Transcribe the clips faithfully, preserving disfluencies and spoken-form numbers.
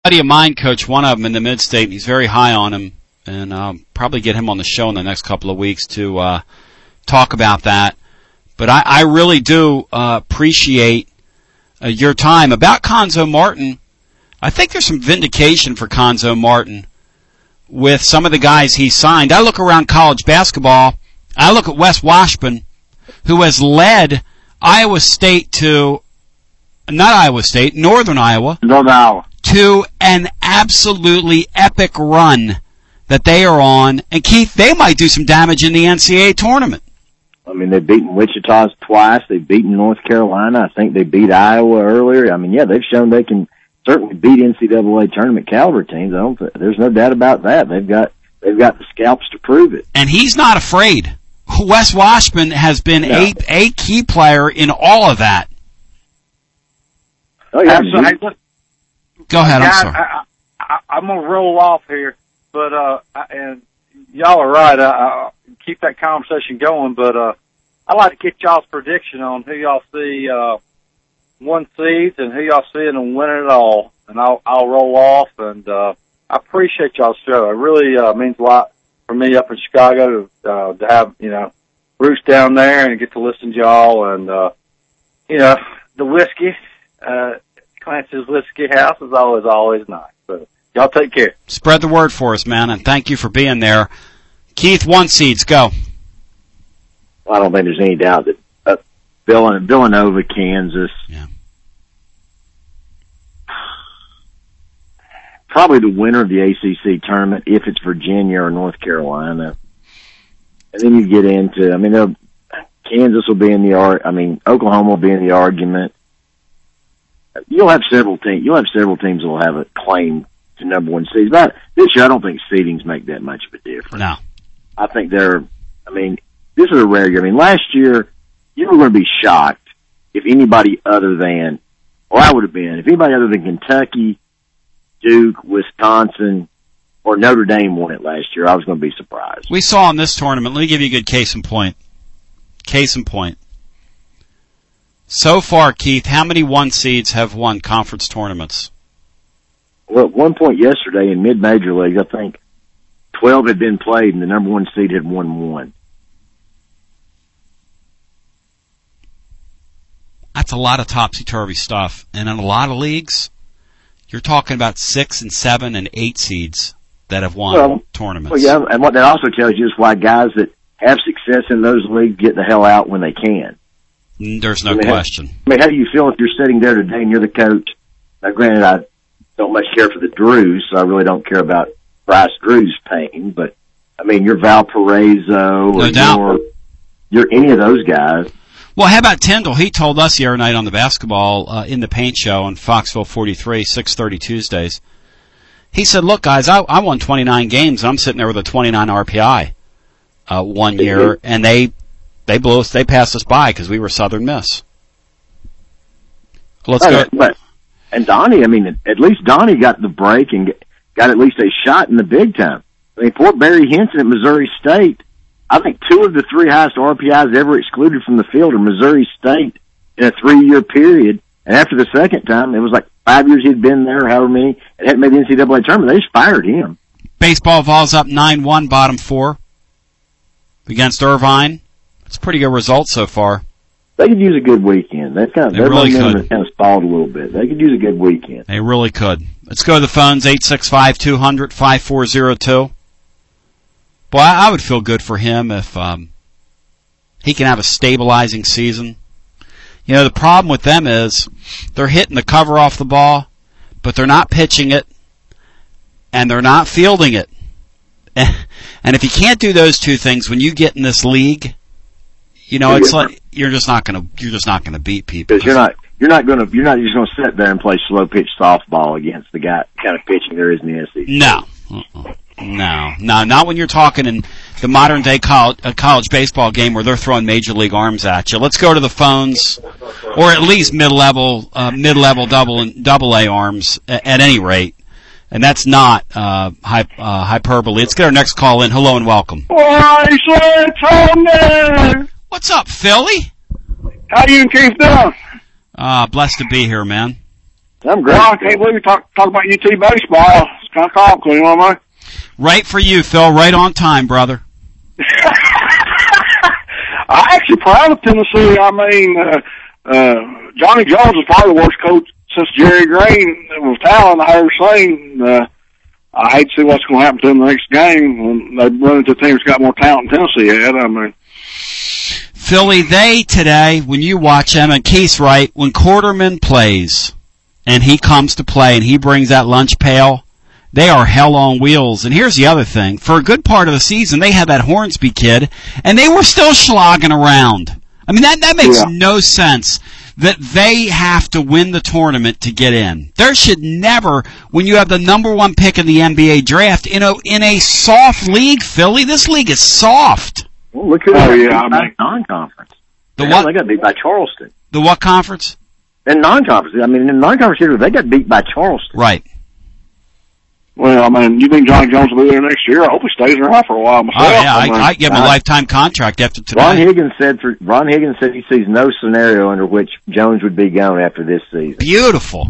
buddy of mine coached one of them in the Mid-State, and he's very high on him, and um, probably get him on the show in the next couple of weeks to uh, talk about that. But I, I really do uh, appreciate uh, your time. About Cuonzo Martin, I think there's some vindication for Cuonzo Martin with some of the guys he signed. I look around college basketball, I look at Wes Washburn, who has led Iowa State to, not Iowa State, Northern Iowa, Northern Iowa, to an absolutely epic run that they are on. And Keith, they might do some damage in the N C double A tournament. I mean, they've beaten Wichita twice. They've beaten North Carolina. I think they beat Iowa earlier. I mean, yeah, they've shown they can certainly beat N C double A tournament caliber teams. I don't. There's no doubt about that. They've got they've got the scalps to prove it. And he's not afraid. Wes Washburn has been no. a a key player in all of that. Oh yeah. Absolutely. Go ahead. Guys, I'm sorry. I, I, I'm gonna roll off here, but uh, and y'all are right. I, I keep that conversation going, but uh, I'd like to get y'all's prediction on who y'all see uh, one seeds and who y'all see them winning it all. And I'll I'll roll off. And uh, I appreciate y'all's show. It really uh, means a lot for me up in Chicago to uh, to have you know Bruce down there and get to listen to y'all. And uh, you know the whiskey. Uh, Clancy's Whiskey House is always, always nice. So y'all take care. Spread the word for us, man, and thank you for being there. Keith, one seeds, go. Well, I don't think there's any doubt that uh, Villan- Villanova, Kansas, yeah. probably the winner of the A C C tournament, if it's Virginia or North Carolina. And then you get into, I mean, Kansas will be in the ar- I mean, Oklahoma will be in the argument. You'll have several teams. You'll have several teams that will have a claim to number one seeds. But this year, I don't think seedings make that much of a difference. No, I think they're. I mean, this is a rare year. I mean, last year you were going to be shocked if anybody other than, or I would have been, if anybody other than Kentucky, Duke, Wisconsin, or Notre Dame won it last year. I was going to be surprised. We saw in this tournament. Let me give you a good case in point. Case in point. So far, Keith, how many one seeds have won conference tournaments? Well, at one point yesterday in mid-major leagues, I think twelve had been played and the number one seed had won one. That's a lot of topsy-turvy stuff. And in a lot of leagues, you're talking about six and seven and eight seeds that have won well, tournaments. Well, yeah, and what that also tells you is why guys that have success in those leagues get the hell out when they can. There's no I mean, question. How, I mean, how do you feel if you're sitting there today and you're the coach? Now, granted, I don't much care for the Drews, so I really don't care about Bryce Drew's pain, but, I mean, you're Valparaiso or no doubt. you're, you're any of those guys. Well, how about Tyndall? He told us the other night on the basketball uh, in the Paint Show on Foxville forty-three, six thirty Tuesdays. He said, look, guys, I, I won twenty-nine games, and I'm sitting there with a twenty-nine R P I uh, one year, and they they blew us, they passed us by because we were Southern Miss. Let's oh, go. But, and Donnie, I mean, at least Donnie got the break and got at least a shot in the big time. I mean, poor Barry Henson at Missouri State, I think two of the three highest R P Is ever excluded from the field are Missouri State in a three-year period. And after the second time, it was like five years he'd been there, however many, and hadn't made the N C double A tournament. They just fired him. Baseball Vols up nine one, bottom four against Irvine. It's a pretty good result so far. They could use a good weekend. That's kind of, they really could. kind of stalled a little bit. They could use a good weekend. They really could. Let's go to the phones, eight six five, two hundred, five four zero two. Boy, I would feel good for him if um, he can have a stabilizing season. You know, the problem with them is they're hitting the cover off the ball, but they're not pitching it, and they're not fielding it. And if you can't do those two things when you get in this league, you know, it's like you're just not going to you're just not going to beat people. Because you're not you're not going to you're not just going to sit there and play slow pitch softball against the guy kind of pitching there is in the S E C. No. Uh-uh. No, no, not when you're talking in the modern day college, uh, college baseball game where they're throwing major league arms at you. Let's go to the phones, or at least mid level, uh, mid level double and double A arms at, at any rate, and that's not uh, hy- uh, hyperbole. Let's get our next call in. Hello and welcome. What's up, Philly? How you and Keith doing? Uh, blessed to be here, man. I'm great. Well, I can't believe we talk, talk about U T baseball. It's kind of comical, you know what I mean? Right for you, Phil. Right on time, brother. I'm actually proud of Tennessee. I mean, uh, uh, Johnny Jones is probably the worst coach since Jerry Green was talent I ever seen. Uh, I hate to see what's going to happen to them the next game when they run into a team that's got more talent than Tennessee had. I mean, Philly, they today, when you watch them, and Keith's right, when Quarterman plays and he comes to play and he brings that lunch pail, they are hell on wheels. And here's the other thing. For a good part of the season, they had that Hornsby kid, and they were still slogging around. I mean, that, that makes yeah. no sense that they have to win the tournament to get in. There should never, when you have the number one pick in the N B A draft, in a, in a soft league, Philly, this league is soft. Well, look who Oh, they yeah, got I beat by mean- non-conference. The Hell, what? They got beat by Charleston. The what conference? In non-conference, I mean, in non-conference series, they got beat by Charleston. Right. well, I mean, you think Johnny Jones will be there next year? I hope he stays around for a while myself. Oh, yeah, I, mean, I give him a I- lifetime contract after Ron tonight. Higgins said for Ron Higgins said he sees no scenario under which Jones would be gone after this season. Beautiful.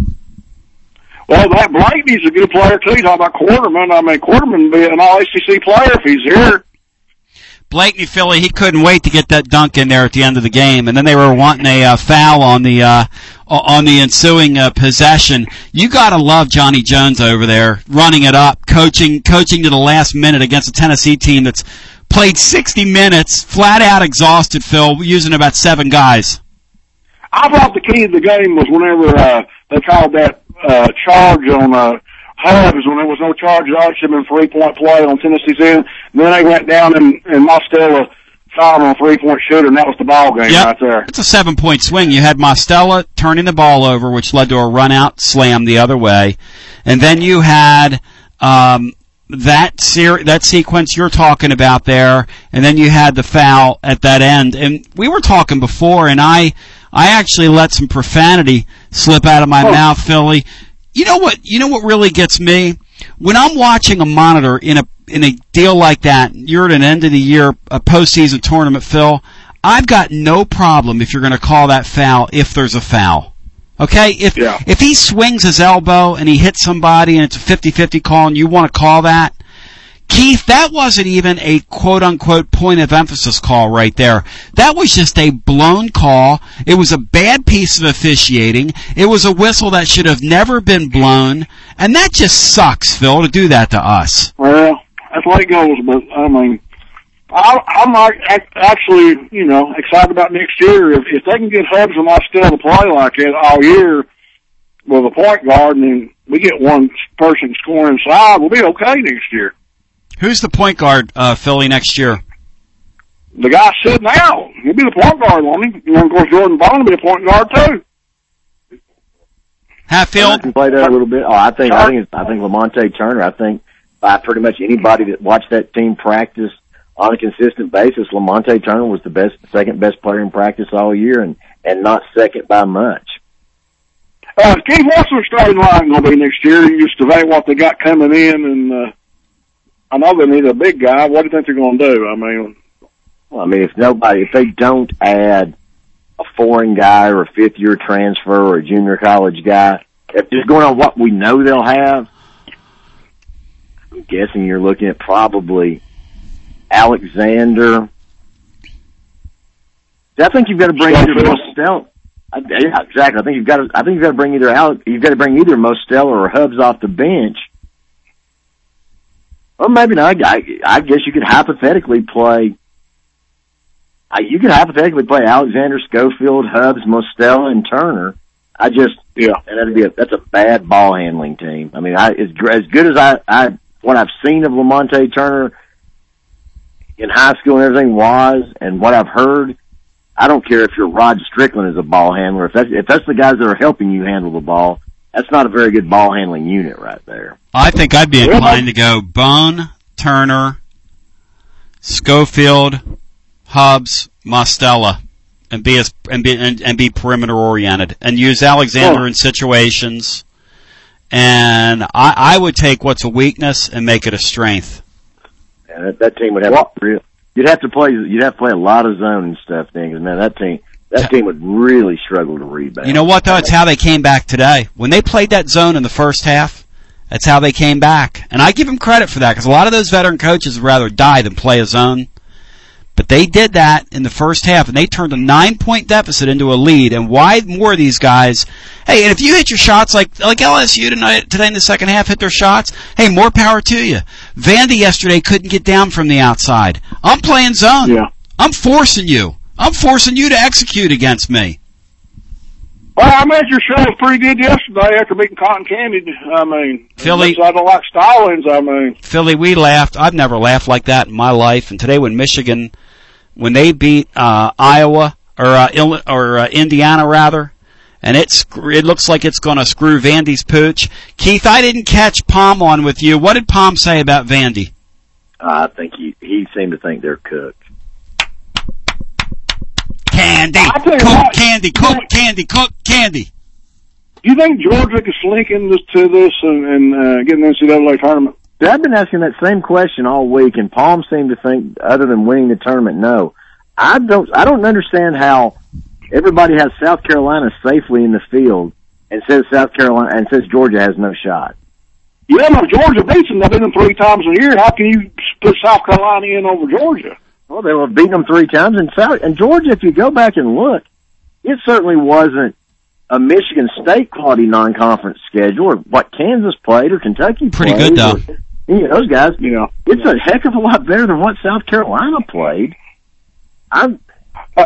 well, that Blakeney's a good player, too. You talk about Quarterman. I mean, Quarterman would be an all A C C player if he's here. Blakeney, Philly, he couldn't wait to get that dunk in there at the end of the game, and then they were wanting a uh, foul on the uh, on the ensuing uh, possession. You gotta love Johnny Jones over there, running it up, coaching coaching to the last minute against a Tennessee team that's played sixty minutes, flat out exhausted, Phil, using about seven guys. I thought the key to the game was whenever uh, they called that uh, charge on uh, Hubbs when there was no charge at all. It should have been three-point play on Tennessee's end. And then they went down and, and Mostella fouled on a three-point shooter, and that was the ball game Yep. right there. It's a seven-point swing. You had Mostella turning the ball over, which led to a run-out slam the other way. And then you had um, that ser- that sequence you're talking about there, and then you had the foul at that end. And we were talking before, and I I actually let some profanity slip out of my Oh. mouth, Philly. You know what? You know what really gets me? When I'm watching a monitor in a in a deal like that, you're at an end of the year a postseason tournament, Phil. I've got no problem if you're going to call that foul if there's a foul. Okay? If Yeah. if he swings his elbow and he hits somebody and it's a fifty-fifty call and you want to call that, Keith, that wasn't even a quote-unquote point of emphasis call right there. That was just a blown call. It was a bad piece of officiating. It was a whistle that should have never been blown. And that just sucks, Phil, to do that to us. Well, that's the way it goes, but, I mean, I, I'm not ac- actually, you know, excited about next year. If, if they can get Hubbs and Mostella to play like it all year with a point guard and then we get one person scoring inside, we'll be okay next year. Who's the point guard, uh, Philly, next year? The guy sitting out, he'll be the point guard, won't he? And of course, Jordan Bond will be a point guard too. I Hatfield? can play that a little bit. Oh, I think I think it's, I think Lamonte Turner. I think by pretty much anybody that watched that team practice on a consistent basis, Lamonte Turner was the best, second best player in practice all year, and and not second by much. Uh, Keith, what's their starting line going to be next year? You just evaluate what they got coming in, and uh, I know they need a big guy. What do you think they're going to do? I mean, Well, I mean, if nobody, if they don't add a foreign guy or a fifth year transfer or a junior college guy, if just going on what we know they'll have, I'm guessing you're looking at probably Alexander. I think you've got to bring either Mostella. Yeah, exactly. I think you've got to. I think you've got to bring either Alex. You've got to bring either Mostella or Hubbs off the bench. Or maybe not. I, I guess you could hypothetically play. I, you could hypothetically play Alexander, Schofield, Hubbs, Mostella, and Turner. I just yeah, and that'd be a, that's a bad ball handling team. I mean, I as, as good as I, I what I've seen of Lamonte Turner in high school and everything was, and what I've heard. I don't care if you're Rod Strickland as a ball handler. If that's, if that's the guys that are helping you handle the ball, that's not a very good ball handling unit right there. I think I'd be inclined to go Bone, Turner, Schofield, Hubbs, Mostella, and be as, and be and, and be perimeter oriented, and use Alexander Oh. in situations. And I, I would take what's a weakness and make it a strength. And that, that team would have Well, real. You'd have to play. You'd have to play a lot of zone and stuff then, because man, that team that team would really struggle to rebound. You know what, though? It's how they came back today. When they played that zone in the first half, that's how they came back. And I give them credit for that, because a lot of those veteran coaches would rather die than play a zone. But they did that in the first half, and they turned a nine-point deficit into a lead. And why more of these guys? Hey, and if you hit your shots like like L S U tonight, today in the second half hit their shots, hey, more power to you. Vandy yesterday couldn't get down from the outside. I'm playing zone. Yeah. I'm forcing you. I'm forcing you to execute against me. Well, I made your show was pretty good yesterday after beating Cotton Candy. I mean, Philly, I don't like Stallings. I mean, Philly, we laughed. I've never laughed like that in my life. And today, when Michigan, when they beat uh, Iowa or uh, Ill- or uh, Indiana rather, and it's it looks like it's going to screw Vandy's pooch. Keith, I didn't catch Palm on with you. What did Palm say about Vandy? I think he he seemed to think they're cooked. Candy, cook what, candy, cook candy, cook candy. Do you think Georgia could slink into to this and, and uh, get an N C double A tournament? I've been asking that same question all week, and Palm seemed to think, other than winning the tournament, no. I don't. I don't understand how everybody has South Carolina safely in the field and says South Carolina and says Georgia has no shot. Yeah, but Georgia beats them. They beat them three times a year. How can you put South Carolina in over Georgia? Well, they were beating them three times, and South and Georgia. If you go back and look, it certainly wasn't a Michigan State quality non-conference schedule, or what Kansas played, or Kentucky played. Pretty good, though. Or, you know, those guys. You know, it's a heck of a lot better than what South Carolina played. I'm. Uh,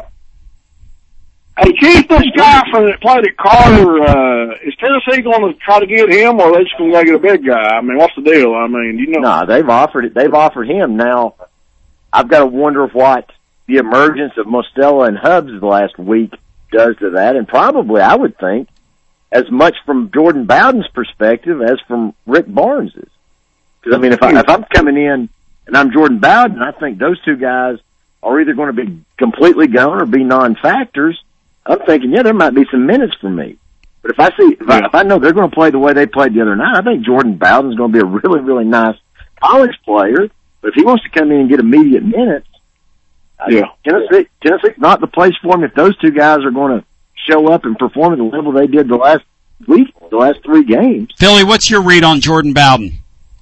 hey, Keith, this guy from that played at Carter, uh, is Tennessee going to try to get him, or are they just going to get a big guy? I mean, what's the deal? I mean, you know. No, they've offered it. They've offered him. Now, I've got to wonder if what the emergence of Mostella and Hubbs the last week does to that, and probably, I would think, as much from Jordan Bowden's perspective as from Rick Barnes's. Because I mean, if I if I'm coming in and I'm Jordan Bowden, I think those two guys are either going to be completely gone or be non-factors. I'm thinking, yeah, there might be some minutes for me. But if I see, if, I, if I know they're going to play the way they played the other night, I think Jordan Bowden's going to be a really, really nice college player. But if he wants to come in and get immediate minutes, yeah, Tennessee, Tennessee's not the place for him if those two guys are going to show up and perform at the level they did the last week, the last three games. Philly, what's your read on Jordan Bowden?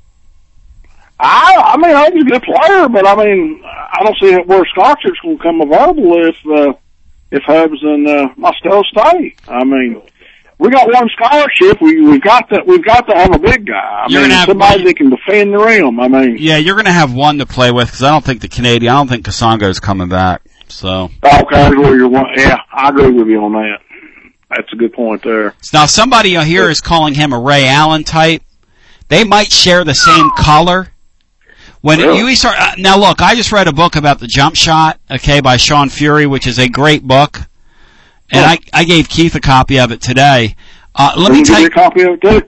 I, I mean, I think he's a good player, but I mean, I don't see where scholarships will come available if uh, if Hubbs and uh, Mostella stay. I mean, we got one scholarship. We we've got to we've got to have a big guy. I You're mean, gonna have somebody one. that can defend the rim. I mean, Yeah, you're going to have one to play with, because I don't think the Canadian, I don't think Kasongo's coming back. So okay, where you're one. Yeah, I agree with you on that. That's a good point there. now somebody here is calling him a Ray Allen type. They might share the same color. When Really? you start uh, now, look, I just read a book about the jump shot, okay, by Sean Fury, which is a great book, and Oh. I I gave Keith a copy of it today. Uh, let Can me you tell give me you, a copy of it too?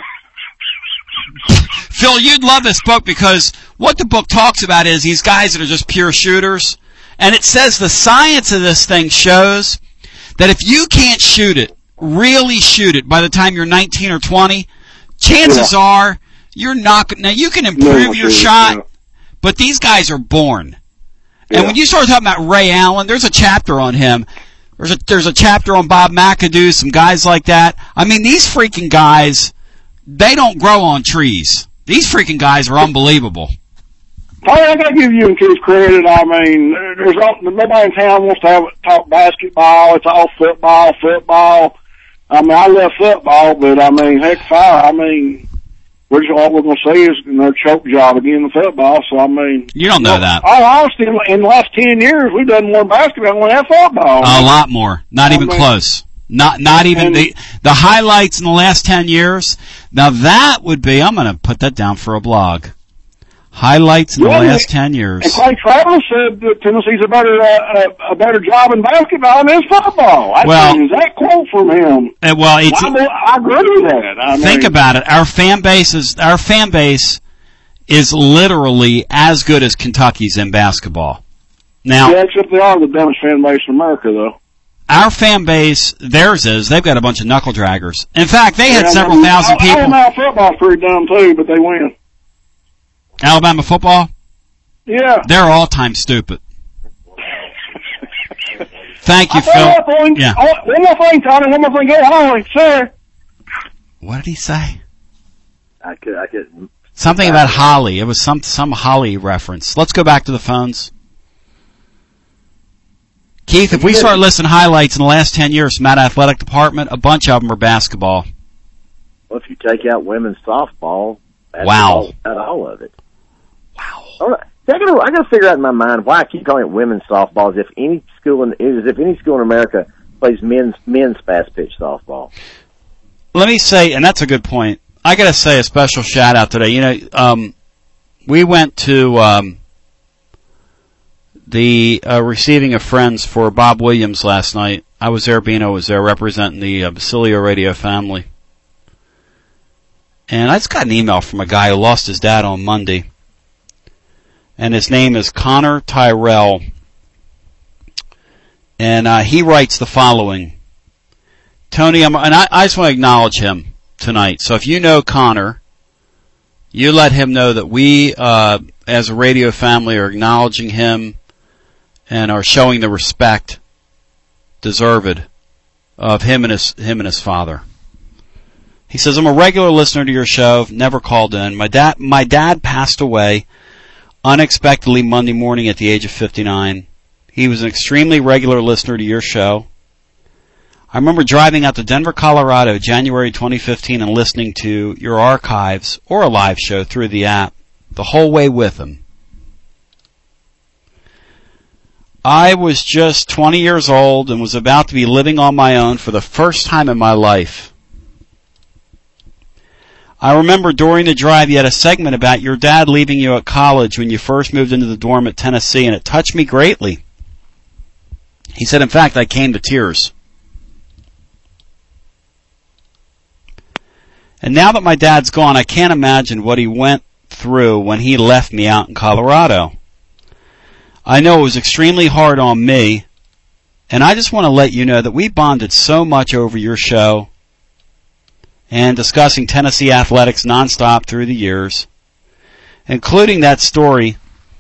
Phil, you'd love this book, because what the book talks about is these guys that are just pure shooters, and it says the science of this thing shows that if you can't shoot it, really shoot it by the time you're nineteen or twenty, chances Yeah. are you're not going to. Now, you can No, improve your sure, shot, yeah. but these guys are born. Yeah. And when you start talking about Ray Allen, there's a chapter on him. There's a, there's a chapter on Bob McAdoo, some guys like that. I mean, these freaking guys, they don't grow on trees. These freaking guys are unbelievable. Hey, I gotta give you and Keith credit. I mean, there's all, nobody in town wants to have talk basketball. It's all football, football. I mean, I love football, but I mean, heck, fire. I mean, we're just all we're gonna say is another choke job again in football. So I mean, You don't know that. All honesty, in the last ten years, we've done more basketball than we have football. A lot more. Not even I mean- close. Not not even And- the the highlights in the last ten years. Now that would be, I'm going to put that down for a blog. Highlights in the Yeah, last and- ten And years. Clay Travis said that Tennessee's a better uh, a, a better job in basketball than football. I Well- mean, is that quote from him? Uh, well, it's I, mean, I agree with that. I think mean, about it. Our fan base is our fan base is literally as good as Kentucky's in basketball. Now, yeah, except they are the dumbest fan base in America, though. our fan base, theirs is, they've got a bunch of knuckle draggers. In fact, they had Yeah, several I mean, thousand people. Alabama football's pretty dumb too, but they win. Alabama football, Yeah. they're all time stupid. Thank you, I Phil. One more thing, Yeah. oh, one more thing, Tony. One more thing. Go on, sir. What did he say? I could, I could. Something about Holly. It was some some Holly reference. Let's go back to the phones. Keith, if we start listing highlights in the last ten years from that athletic department, a bunch of them are basketball. Well, if you take out women's softball, Wow. Not all of it. Wow. All right. I gotta, I gotta figure out in my mind why I keep calling it women's softball as if any school in, as if any school in America plays men's, men's fast pitch softball. Let me say, and that's a good point, I gotta say a special shout out today. You know, um, we went to, um, the, uh, receiving of friends for Bob Williams last night. I was there, Bino was there representing the uh, Basilio Radio family. And I just got an email from a guy who lost his dad on Monday. And his name is Connor Tyrell. And uh, he writes the following. Tony, I'm, and I, I just want to acknowledge him tonight. So if you know Connor, you let him know that we, uh, as a radio family, are acknowledging him and are showing the respect deserved of him and his him and his father. He says, I'm a regular listener to your show, never called in. My dad, my dad passed away unexpectedly Monday morning at the age of fifty-nine. He was an extremely regular listener to your show. I remember driving out to Denver, Colorado, January twenty fifteen, and listening to your archives or a live show through the app the whole way with him. I was just twenty years old and was about to be living on my own for the first time in my life. I remember during the drive you had a segment about your dad leaving you at college when you first moved into the dorm at Tennessee, and it touched me greatly. He said, in fact, I came to tears. And now that my dad's gone, I can't imagine what he went through when he left me out in Colorado. I know it was extremely hard on me, and I just want to let you know that we bonded so much over your show and discussing Tennessee athletics nonstop through the years, including that story.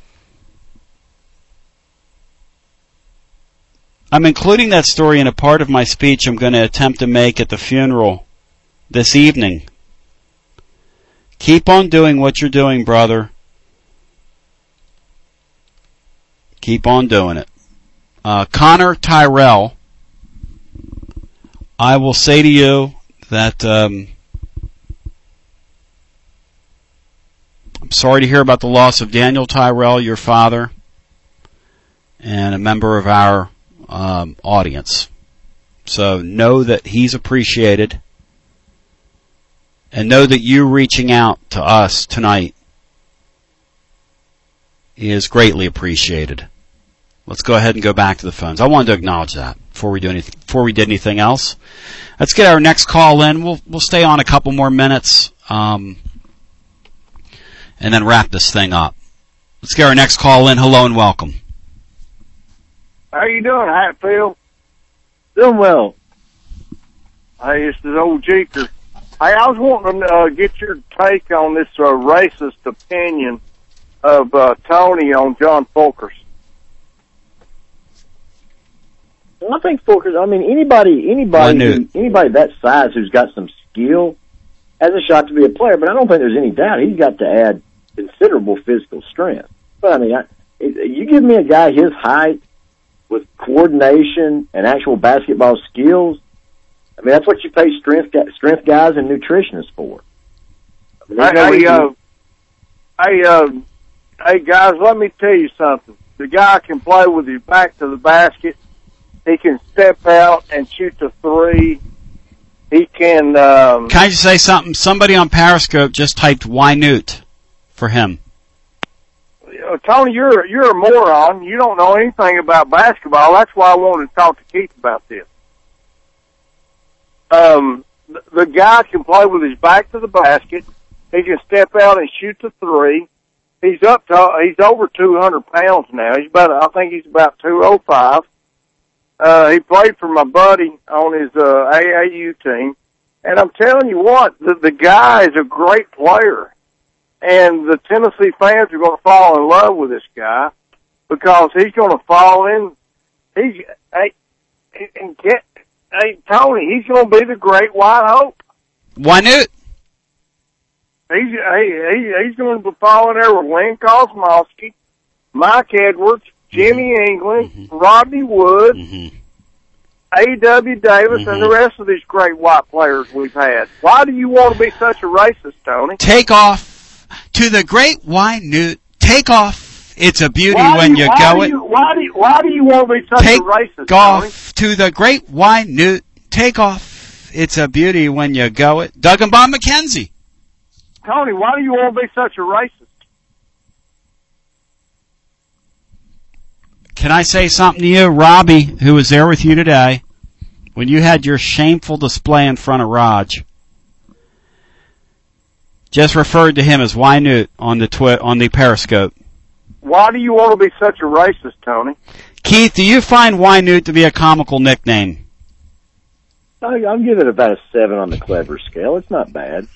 I'm including that story in a part of my speech I'm going to attempt to make at the funeral this evening. Keep on doing what you're doing, brother. Keep on doing it. Uh, Connor Tyrell, I will say to you that um, I'm sorry to hear about the loss of Daniel Tyrell, your father, and a member of our um, audience. So know that he's appreciated, and know that you reaching out to us tonight is greatly appreciated. Let's go ahead and go back to the phones. I wanted to acknowledge that before we do anything, before we did anything else. Let's get our next call in. We'll we'll stay on a couple more minutes, um, and then wrap this thing up. Let's get our next call in. Hello and welcome. How you doing, Hatfield? Doing well. Hey, this is old Jeeker. Hey, I was wanting to uh, get your take on this uh, racist opinion of uh, Tony on John Fulkers. I think Fulkers, I mean, anybody, anybody, who, anybody that size who's got some skill has a shot to be a player, but I don't think there's any doubt he's got to add considerable physical strength. But I mean, I, you give me a guy his height with coordination and actual basketball skills, I mean, that's what you pay strength, strength guys and nutritionists for. I mean, hey, no hey, uh, hey, uh, hey, guys, let me tell you something. The guy can play with his back to the basket. He can step out and shoot the three. He can... Um, can I just say something? Somebody on Periscope just typed Wynute for him. Uh, Tony, you're you're a moron. You don't know anything about basketball. That's why I wanted to talk to Keith about this. Um, the, the guy can play with his back to the basket. He can step out and shoot the three. He's up to, he's over two hundred pounds now. He's about, I think he's about two oh five. Uh, he played for my buddy on his, uh, A A U team. And I'm telling you what, the, the guy is a great player. And the Tennessee fans are going to fall in love with this guy because he's going to fall in. He's, and get, hey, Tony, he's going to be the great white hope. Wynute. He's, he, he, he's going to be following there with Lynn Kosmowski, Mike Edwards, Jimmy mm-hmm. England, mm-hmm. Rodney Wood, mm-hmm. A W. Davis, mm-hmm. and the rest of these great white players we've had. Why do you want to be such a racist, Tony? Take off to the great Wynute. Take off. It's a beauty why when you, you why go do it. you, why do you, why do you want to be such Take a racist, off Tony? to the great Wynute. Take off. It's a beauty when you go it. Doug and Bob McKenzie. Tony, why do you want to be such a racist? Can I say something to you? Robbie, who was there with you today, when you had your shameful display in front of Raj, just referred to him as Wynute on the twi- on the Periscope. Why do you want to be such a racist, Tony? Keith, do you find Wynute to be a comical nickname? I, I'll give it about a seven on the clever scale. It's not bad.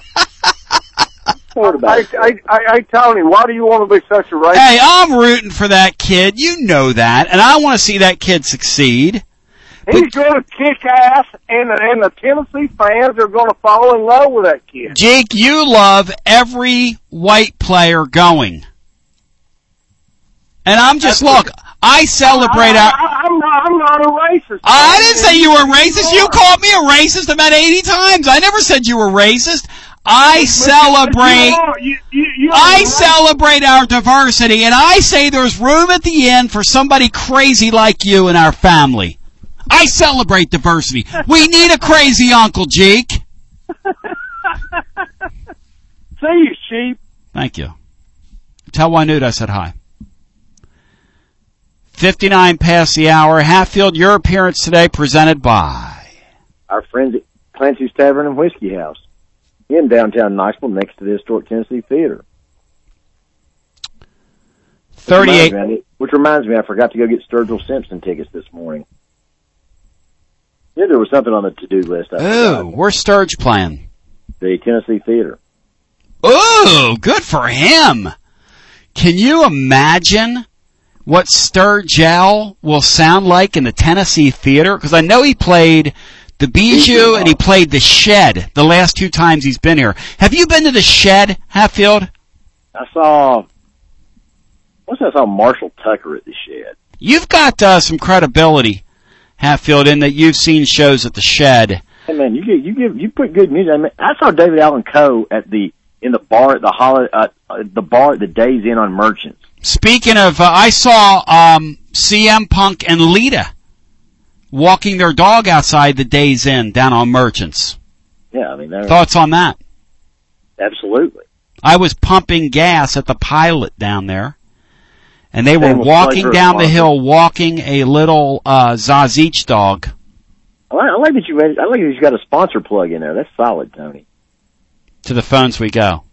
Hey, hey, hey, Tony, why do you want to be such a racist? Hey, I'm rooting for that kid. You know that. And I want to see that kid succeed. He's going to kick ass, and, and the Tennessee fans are going to fall in love with that kid. Jake, you love every white player going. And I'm just, That's look, good. I celebrate I, our... I, I'm, not, I'm not a racist. I didn't say you were racist. You called me a racist about eighty times. I never said you were racist. I celebrate, you, you, you I celebrate our diversity, and I say there's room at the end for somebody crazy like you in our family. I celebrate diversity. We need a crazy Uncle Jake. See you, sheep. Thank you. Tell Wynute I said hi. fifty-nine past the hour. Hatfield, your appearance today presented by our friends at Clancy's Tavern and Whiskey House in downtown Knoxville, next to the historic Tennessee Theater. thirty-eight. Which reminds me, which reminds me I forgot to go get Sturgill Simpson tickets this morning. Yeah, there was something on the to-do list. Ooh, where's Sturge playing? The Tennessee Theater. Ooh, good for him. Can you imagine what Sturgill will sound like in the Tennessee Theater? Because I know he played the Bijou and he played the Shed the last two times he's been here. Have you been to the Shed, Hatfield? I saw, what's that? I saw Marshall Tucker at the Shed. You've got uh, some credibility, Hatfield, in that you've seen shows at the Shed. Hey man, you give, you give, you put good music. I mean, I saw David Allen Coe at the in the bar at the holiday, uh, the bar at the Days Inn on Merchants. Speaking of, uh, I saw um, C M Punk and Lita walking their dog outside the Days Inn down on Merchants. Yeah, I mean, thoughts on that? Absolutely. I was pumping gas at the Pilot down there, and they were walking down the hill, walking a little uh, Zazich dog. I like, I like that you. I like that you got a sponsor plug in there. That's solid, Tony. To the phones we go.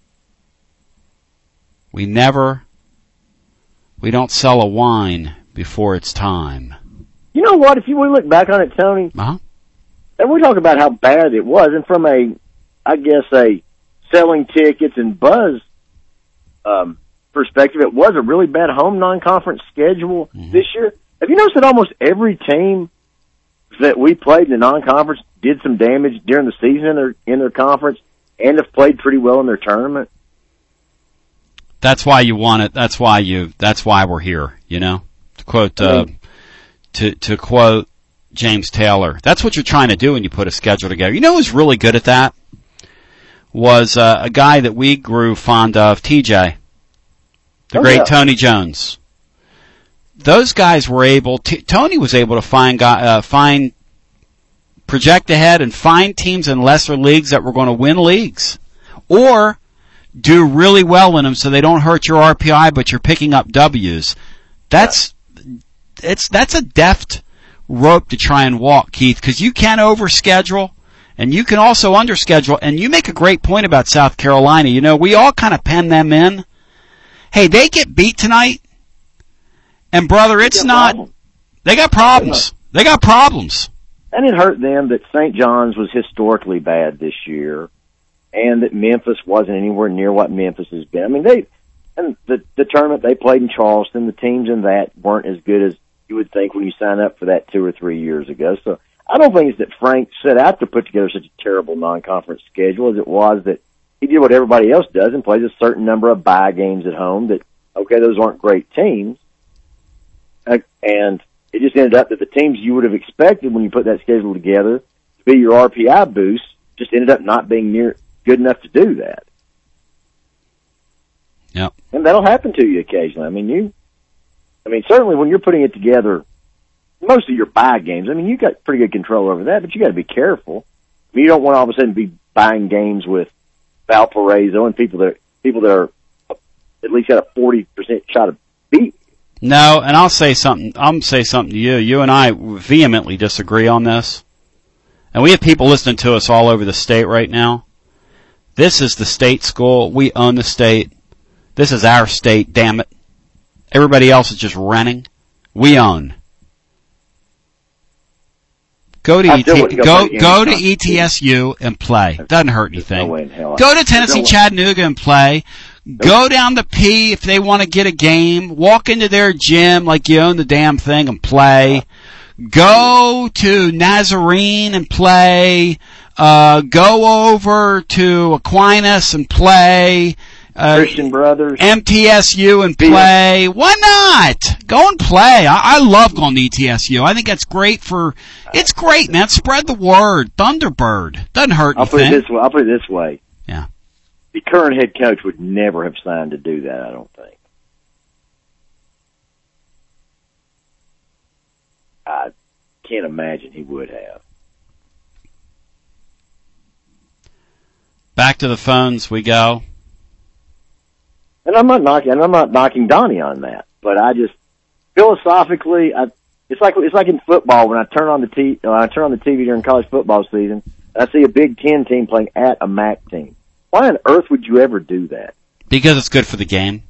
We never. We don't sell a wine before it's time. You know what? If you look back on it, Tony, uh-huh. and we talk about how bad it was, and from a, I guess, a selling tickets and buzz um, perspective, it was a really bad home non-conference schedule mm-hmm. this year. Have you noticed that almost every team that we played in the non-conference did some damage during the season in their in their conference and have played pretty well in their tournament? That's why you want it. That's why you. That's why we're here. You know, to quote. Uh, To, to quote James Taylor, that's what you're trying to do when you put a schedule together. You know who's really good at that? Was uh, a guy that we grew fond of, T J, the oh, great yeah. Tony Jones. Those guys were able. To, Tony was able to find uh, find project ahead and find teams in lesser leagues that were going to win leagues, or do really well in them so they don't hurt your R P I, but you're picking up W's. That's. It's that's a deft rope to try and walk, Keith, because you can overschedule and you can also underschedule. And you make a great point about South Carolina. You know, we all kind of pen them in. Hey, they get beat tonight, and brother, it's not. Problems. They got problems. They got problems. And it hurt them that Saint John's was historically bad this year, and that Memphis wasn't anywhere near what Memphis has been. I mean, they and the the tournament they played in Charleston, the teams in that weren't as good as you would think, when you sign up for that two or three years ago. So I don't think it's that Frank set out to put together such a terrible non-conference schedule as it was that he did what everybody else does and plays a certain number of bye games at home that, okay, those aren't great teams. Uh, and it just ended up that the teams you would have expected when you put that schedule together to be your R P I boost just ended up not being near good enough to do that. Yep. And that'll happen to you occasionally. I mean, you, I mean, certainly when you're putting it together, most of your bye games, I mean, you got pretty good control over that, but you got to be careful. I mean, you don't want to all of a sudden be buying games with Valparaiso and people that people that are at least got a forty percent shot of beat. No, and I'll say something. I'll say something to you. You and I vehemently disagree on this, and we have people listening to us all over the state right now. This is the state school. We own the state. This is our state. Damn it! Everybody else is just renting. We own. Go to E T, go go to E T S U and play. Doesn't hurt anything. Go to Tennessee Chattanooga and play. Go down to P if they want to get a game. Walk into their gym like you own the damn thing and play. Go to Nazarene and play. Uh, go over to Aquinas and play. Uh, Christian Brothers. M T S U and play. Why not? Go and play. I, I love going to E T S U. I think that's great for, it's great, man. Spread the word. Thunderbird. Doesn't hurt I'll anything. put it this way. I'll put it this way. Yeah. The current head coach would never have signed to do that, I don't think. I can't imagine he would have. Back to the phones we go. And I'm not knocking, and I'm not knocking Donnie on that, but I just philosophically, I, it's like it's like in football when I turn on the t when I turn on the T V during college football season, I see a Big Ten team playing at a M A C team. Why on earth would you ever do that? Because it's good for the game.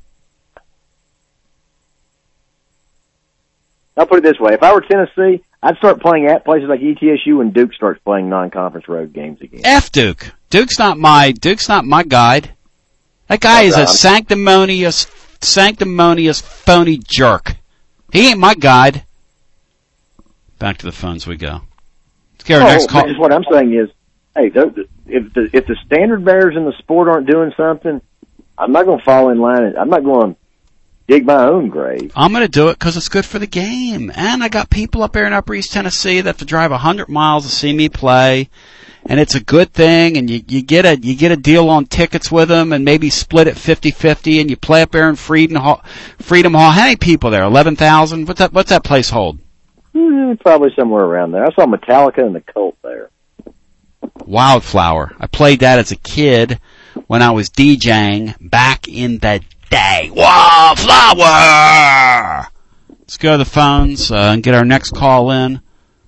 I'll put it this way: if I were Tennessee, I'd start playing at places like E T S U when Duke starts playing non-conference road games again. F Duke. Duke's not my Duke's not my guide. That guy is a sanctimonious, sanctimonious, phony jerk. He ain't my guide. Back to the phones we go. Let's get our oh, next call. What I'm saying is, hey, if the if the standard bearers in the sport aren't doing something, I'm not going to fall in line. I'm not going to dig my own grave. I'm going to do it because it's good for the game. And I got people up there in Upper East Tennessee that have to drive one hundred miles to see me play. And it's a good thing, and you, you get a you get a deal on tickets with them, and maybe split it fifty-fifty, and you play up there in Freedom Hall. Freedom Hall. How many people there? Eleven thousand. What's that? What's that place hold? Mm, probably somewhere around there. I saw Metallica and the Cult there. Wildflower. I played that as a kid when I was DJing back in the day. Wildflower. Let's go to the phones uh, and get our next call in.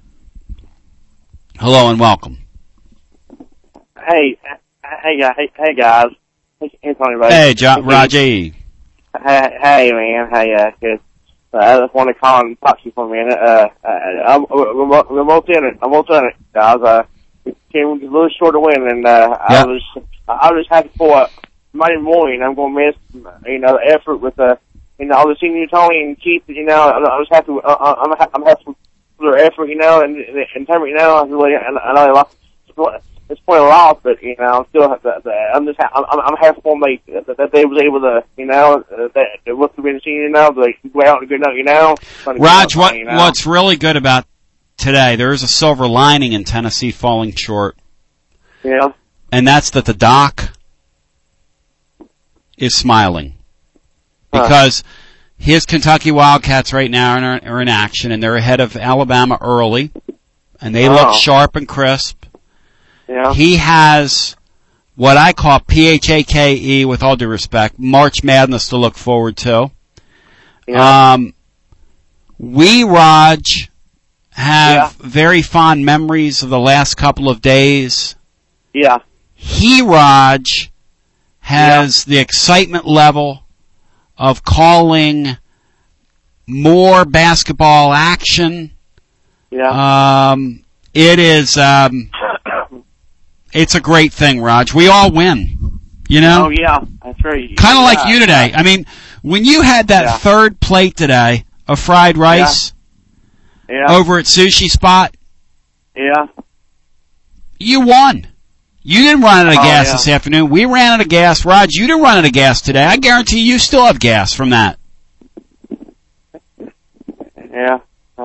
Hello and welcome. Hey, hey, hey, hey, guys. Hey, Anthony, right? Hey, jo- Raji. Hey, hey, man. Hey, uh, good. Uh, I just want to call and talk to you for a minute. Uh, uh I'm, I'm, I'm both in it. I'm both in it, guys. Uh, came a little short of win, and uh, yeah. I was, I was happy for Monday morning. I'm going to miss, you know, the effort with the, you know, all the senior Tony and Keith. You know, I was happy. Uh, I'm, I'm happy for their effort, you know, and and tell me, you know, I really, I know they lost. It's point a loss, but you know, I'm still, I'm just, I'm, I'm half for me that, that they was able to, you know, that what's the senior, you know, they go out and good note, you know. Raj, what you know? What's really good about today? There is a silver lining in Tennessee falling short. Yeah. And that's that the doc is smiling because huh. his Kentucky Wildcats right now are, are in action, and they're ahead of Alabama early, and they oh. look sharp and crisp. Yeah. He has what I call P H A K E, with all due respect, March Madness to look forward to. Yeah. Um, we, Raj, have yeah. very fond memories of the last couple of days. Yeah. He, Raj, has yeah. the excitement level of calling more basketball action. Yeah. Um, it is, um, it's a great thing, Raj. We all win. You know? Oh, yeah. That's right. Kind of yeah. like you today. I mean, when you had that yeah. third plate today of fried rice, Yeah. over at Sushi Spot? Yeah. You won. You didn't run out of Oh, gas yeah. this afternoon. We ran out of gas. Raj, you didn't run out of gas today. I guarantee you still have gas from that. Yeah. Uh,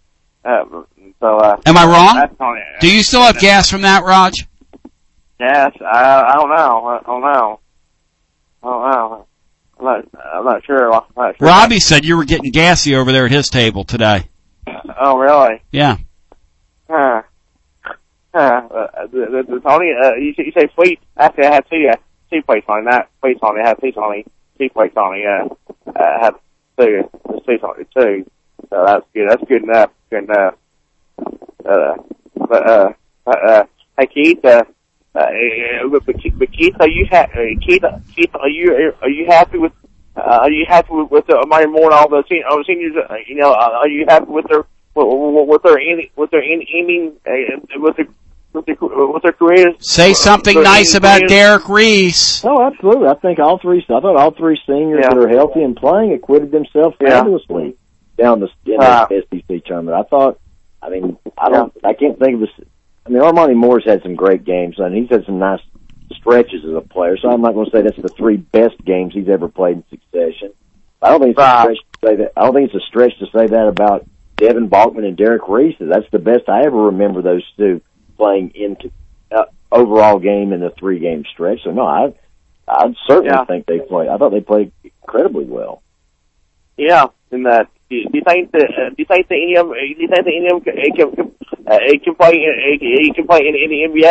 so, uh, Am I wrong? that's on it. Do you still have gas from that, Raj? Yes, I, I don't know. I don't know. I don't know. I'm not, I'm not sure. I'm not sure. Robbie said you were getting gassy over there at his table today. Oh, really? Yeah. Huh. Huh. Uh, the, the, the Tony, uh, you, say- you say fleet? Actually, I have two, uh, two plates on that. Plates on it. I have two Tony. Two plates on it, yeah. Uh, I have two. There's two on it, too. So that's good. That's good enough. Good enough. Uh, but, uh, uh, uh, hey, Keith, uh, uh, but, but Keith, are you ha- uh, Keith, Keith, are you, are you happy with, uh, are you happy with, with the Mighty Morning, all the seniors, all the seniors, uh, you know, uh, are you happy with their, with, with their, ending, with their ending, uh, with their, with their, with their careers? Say something Their nice ending about careers? Derek Reese. Oh, absolutely. I think all three. I thought all three seniors Yeah. that are healthy and playing acquitted themselves Yeah. fabulously down the in Wow. the S E C tournament. I thought. I mean, I don't. I can't think of this. I mean, Armani Moore's had some great games, and he's had some nice stretches as a player. So I'm not going to say that's the three best games he's ever played in succession. I don't think it's Right. a stretch to say that. I don't think it's a stretch to say that about Devin Balkman and Derek Reese. That's the best I ever remember those two playing into uh, overall game in the three game stretch. So no, I I certainly Yeah. think they played. I thought they played incredibly well. Yeah, and uh, do you think that uh, do you think that any of do you think that any of them can can, uh, can play in, he can play in, in the N B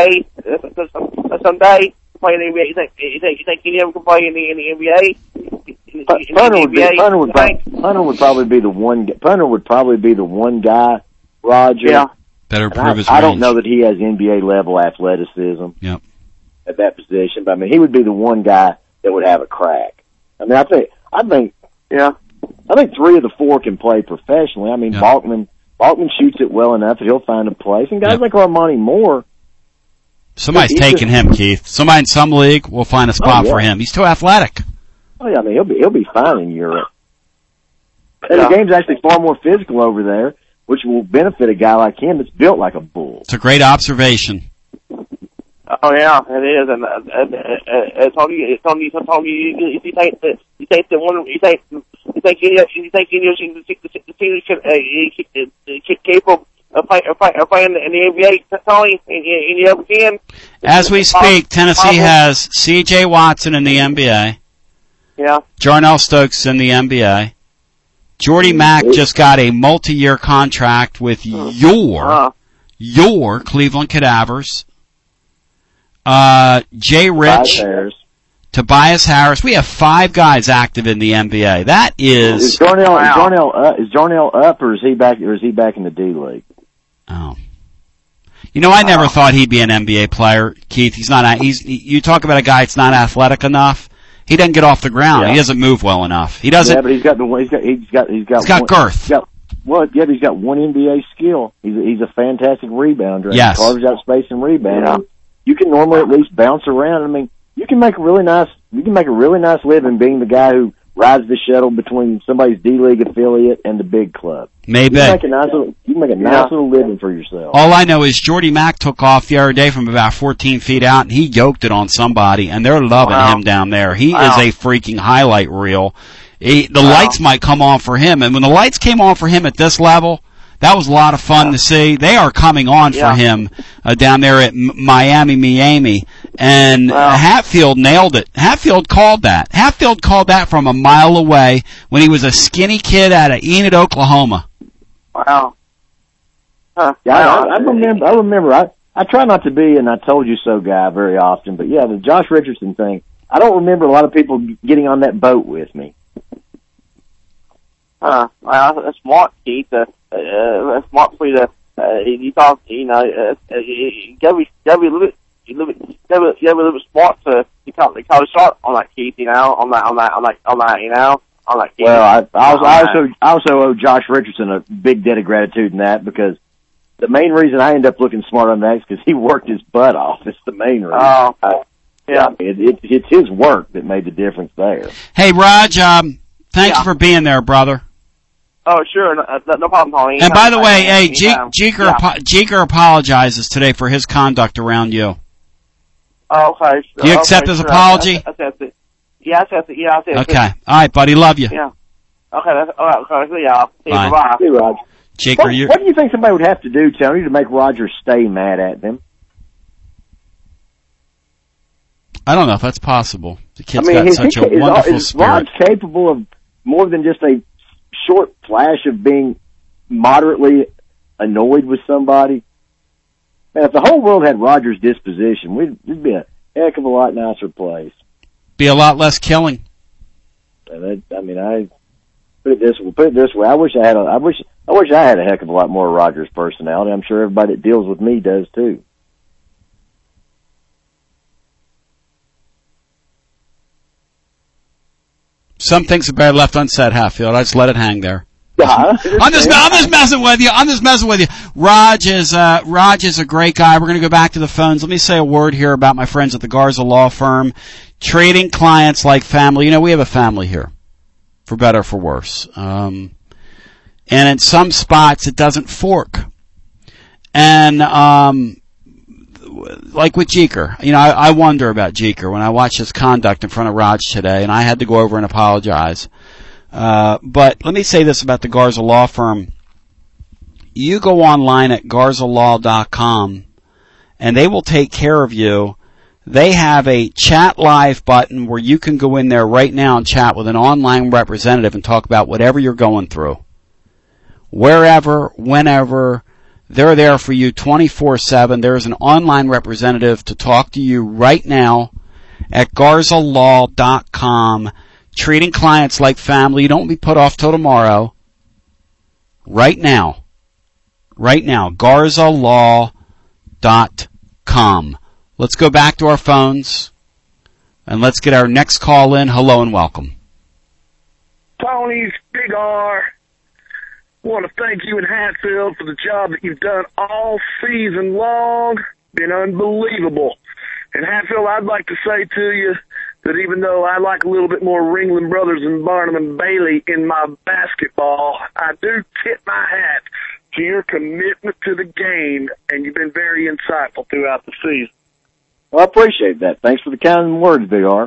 A someday? Play in the N B A? You think you think you think any of them can play in the in the N B A? Punter would be Punter would, probably, Punter would probably be the one. Punter would probably be the one guy. Roger. Yeah. Better And prove I, his I don't range. know that he has N B A level athleticism. Yep. At that position, but I mean, he would be the one guy that would have a crack. I mean, I think I think Yeah. I think three of the four can play professionally. I mean, Yeah. Balkman Balkman shoots it well enough that he'll find a place, and guys Yeah. like Armani Moore. Somebody's He's taking just- him, Keith. Somebody in some league will find a spot Oh, yeah. for him. He's too athletic. Oh yeah, I mean, he'll be he'll be fine in Europe. And Yeah. the game's actually far more physical over there, which will benefit a guy like him that's built like a bull. It's a great observation. Oh yeah, it is, and uh, uh, uh, uh, Tony, it's Tony, it's Tony. You, you think that you think that one, you think you think any, you think any of the the teams can uh, capable of playing of playing in the N B A, Tony, and you ever can. As we speak, Tennessee has C J Watson in the N B A. Yeah. Jarnell Stokes in the N B A. Jordy Mack just got a multi-year contract with your Uh, your Cleveland Cadavers. Uh, Jay Rich, Harris. Tobias Harris. We have five guys active in the N B A. That Is is Jarnell Wow. is Jarnell uh, is Jarnell up or is he back or is he back in the D League? oh. You know, I never thought he'd be an N B A player, Keith. He's not. He's. You talk about a guy that's not athletic enough. He doesn't get off the ground. Yeah. He doesn't move well enough. He doesn't. Yeah, but he's got the he's got he's got he's got He's got one, girth. He's got, well, yeah, but he's got one N B A skill. He's a, he's a fantastic rebounder. Yes. He carves out space and rebound. Yeah. You can normally at least bounce around. I mean, you can make a really nice you can make a really nice living being the guy who rides the shuttle between somebody's D League affiliate and the big club. Maybe. You can make a nice little you can make a nice Yeah. little living for yourself. All I know is Jordy Mack took off the other day from about fourteen feet out, and he yoked it on somebody, and they're loving Wow. him down there. He Wow. is a freaking highlight reel. He, the Wow. lights might come on for him, and when the lights came on for him at this level, that was a lot of fun Yeah. to see. They are coming on Yeah. for him uh, down there at M- Miami, Miami, and Wow. Hatfield nailed it. Hatfield called that. Hatfield called that from a mile away when he was a skinny kid out of Enid, Oklahoma. Wow. Huh. Yeah, I, Wow. I remember. I remember. I I try not to be an "I told you so" guy very often, but yeah, the Josh Richardson thing. I don't remember a lot of people getting on that boat with me. Uh, well, that's smart, Keith. Uh, uh, that's smart for you to, uh, you talk, you know, uh, uh, you gotta be, gotta be a little bit, you little bit, you gotta be, you gotta be a little bit smart to, you call, you call a shot on that, Keith, you know, on that, on that, on that, on that, you know, on that, Keith. Well, I, I, also, I On also I also owe Josh Richardson a big debt of gratitude in that because the main reason I end up looking smart on that is because he worked his butt off. It's the main reason. Oh, I, yeah. it, it, it's his work that made the difference there. Hey, Raj, um, thanks Yeah. for being there, brother. Oh, sure. No, no problem, Tony. And by the way, hey, Jeker, yeah. Jeker apologizes today for his conduct around you. Oh, okay. Do you accept okay, his sure. apology? I accept it. Yeah, I accept it. Yeah, I accept it. Okay. All right, buddy. Love you. Yeah. Okay. That's, all right. Okay. See y'all. See you. Bye. Bye. See you, Roger. Jeker, what, you. What do you think somebody would have to do, Tony, to make Roger stay mad at them? I don't know if that's possible. The kid's I mean, got such he, a wonderful is spirit. Rod capable of more than just a short flash of being moderately annoyed with somebody? Man, if the whole world had Roger's disposition, we'd, we'd be a heck of a lot nicer place. Be a lot less killing. And that, I mean, I put it this put it this way. I wish I had a. I wish I wish I had a heck of a lot more Roger's personality. I'm sure everybody that deals with me does too. Some things are better left unsaid, Hatfield. I just let it hang there. Yeah, I'm just, I'm just messing with you. I'm just messing with you. Raj is, uh, Raj is a great guy. We're going to go back to the phones. Let me say a word here about my friends at the Garza Law Firm. Treating clients like family. You know, we have a family here. For better or for worse. Um, and in some spots it doesn't fork. And, um, like with Jeker, you know, I, I wonder about Jeker when I watch his conduct in front of Raj today, and I had to go over and apologize. Uh, but let me say this about the Garza Law Firm. You go online at garza law dot com, and they will take care of you. They have a chat live button where you can go in there right now and chat with an online representative and talk about whatever you're going through. Wherever, whenever, they're there for you twenty-four seven. There's an online representative to talk to you right now at garza law dot com. Treating clients like family. You don't be put off till tomorrow. Right now. Right now. garza law dot com. Let's go back to our phones and let's get our next call in. Hello and welcome. Tony's Big R. Want to thank you and Hatfield for the job that you've done all season long. Been unbelievable. And Hatfield, I'd like to say to you that even though I like a little bit more Ringling Brothers and Barnum and Bailey in my basketball, I do tip my hat to your commitment to the game, and you've been very insightful throughout the season. Well, I appreciate that. Thanks for the kind words, Big R.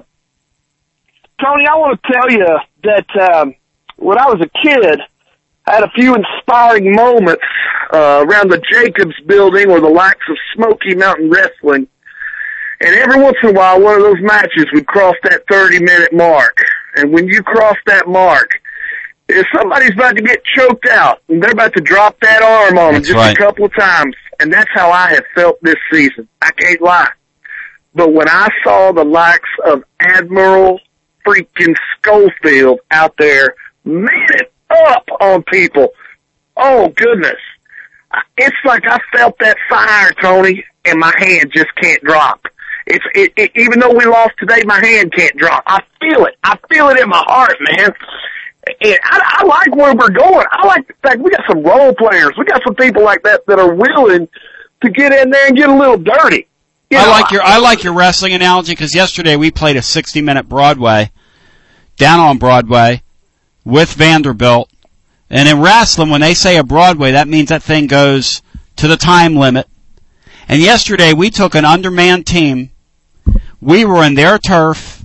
Tony, I want to tell you that um, when I was a kid, I had a few inspiring moments uh, around the Jacobs building or the likes of Smoky Mountain Wrestling. And every once in a while, one of those matches would cross that thirty-minute mark. And when you cross that mark, if somebody's about to get choked out, and they're about to drop that arm on them that's just right. a couple of times, and that's how I have felt this season. I can't lie. But when I saw the likes of Admiral freaking Schofield out there man it up on people, oh, goodness. It's like I felt that fire, Tony, and my hand just can't drop. It's it, it, even though we lost today, my hand can't drop. I feel it. I feel it in my heart, man. And I, I like where we're going. I like the fact we got some role players. We got some people like that that are willing to get in there and get a little dirty. You I know, like your I like your wrestling analogy because yesterday we played a sixty minute Broadway down on Broadway with Vanderbilt, and in wrestling when they say a Broadway, that means that thing goes to the time limit. And yesterday we took an undermanned team. We were in their turf.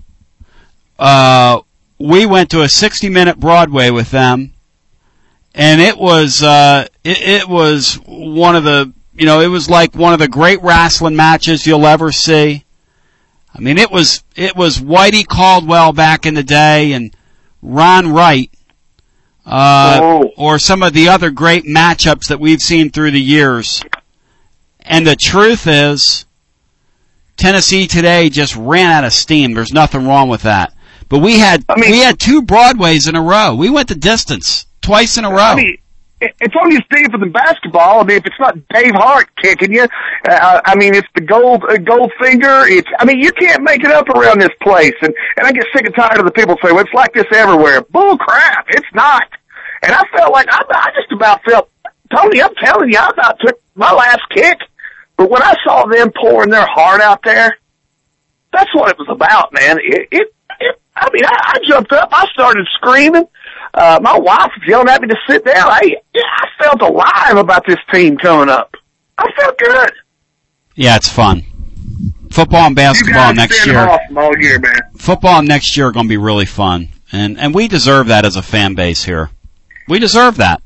Uh, we went to a sixty minute Broadway with them, and it was uh, it, it was one of the you know it was like one of the great wrestling matches you'll ever see. I mean, it was it was Whitey Caldwell back in the day and Ron Wright, uh, oh. or some of the other great matchups that we've seen through the years. And the truth is, Tennessee today just ran out of steam. There's nothing wrong with that. But we had I mean, we had two Broadways in a row. We went the distance twice in a row. I mean, it's only as deep as in basketball. I mean, if it's not Dave Hart kicking you, uh, I mean, it's the gold uh, gold finger. It's I mean, you can't make it up around this place. And and I get sick and tired of the people saying, well, it's like this everywhere. Bull crap. It's not. And I felt like I, I just about felt Tony. I'm telling you, I about took my last kick. But when I saw them pouring their heart out there, that's what it was about, man. It, it, it I mean, I, I jumped up. I started screaming. uh, my wife was yelling at me to sit down. Hey, yeah, I felt alive about this team coming up. I felt good. Yeah, it's fun. Football and basketball next year. Awesome all year, man. Football next year are going to be really fun, and and we deserve that as a fan base here. We deserve that.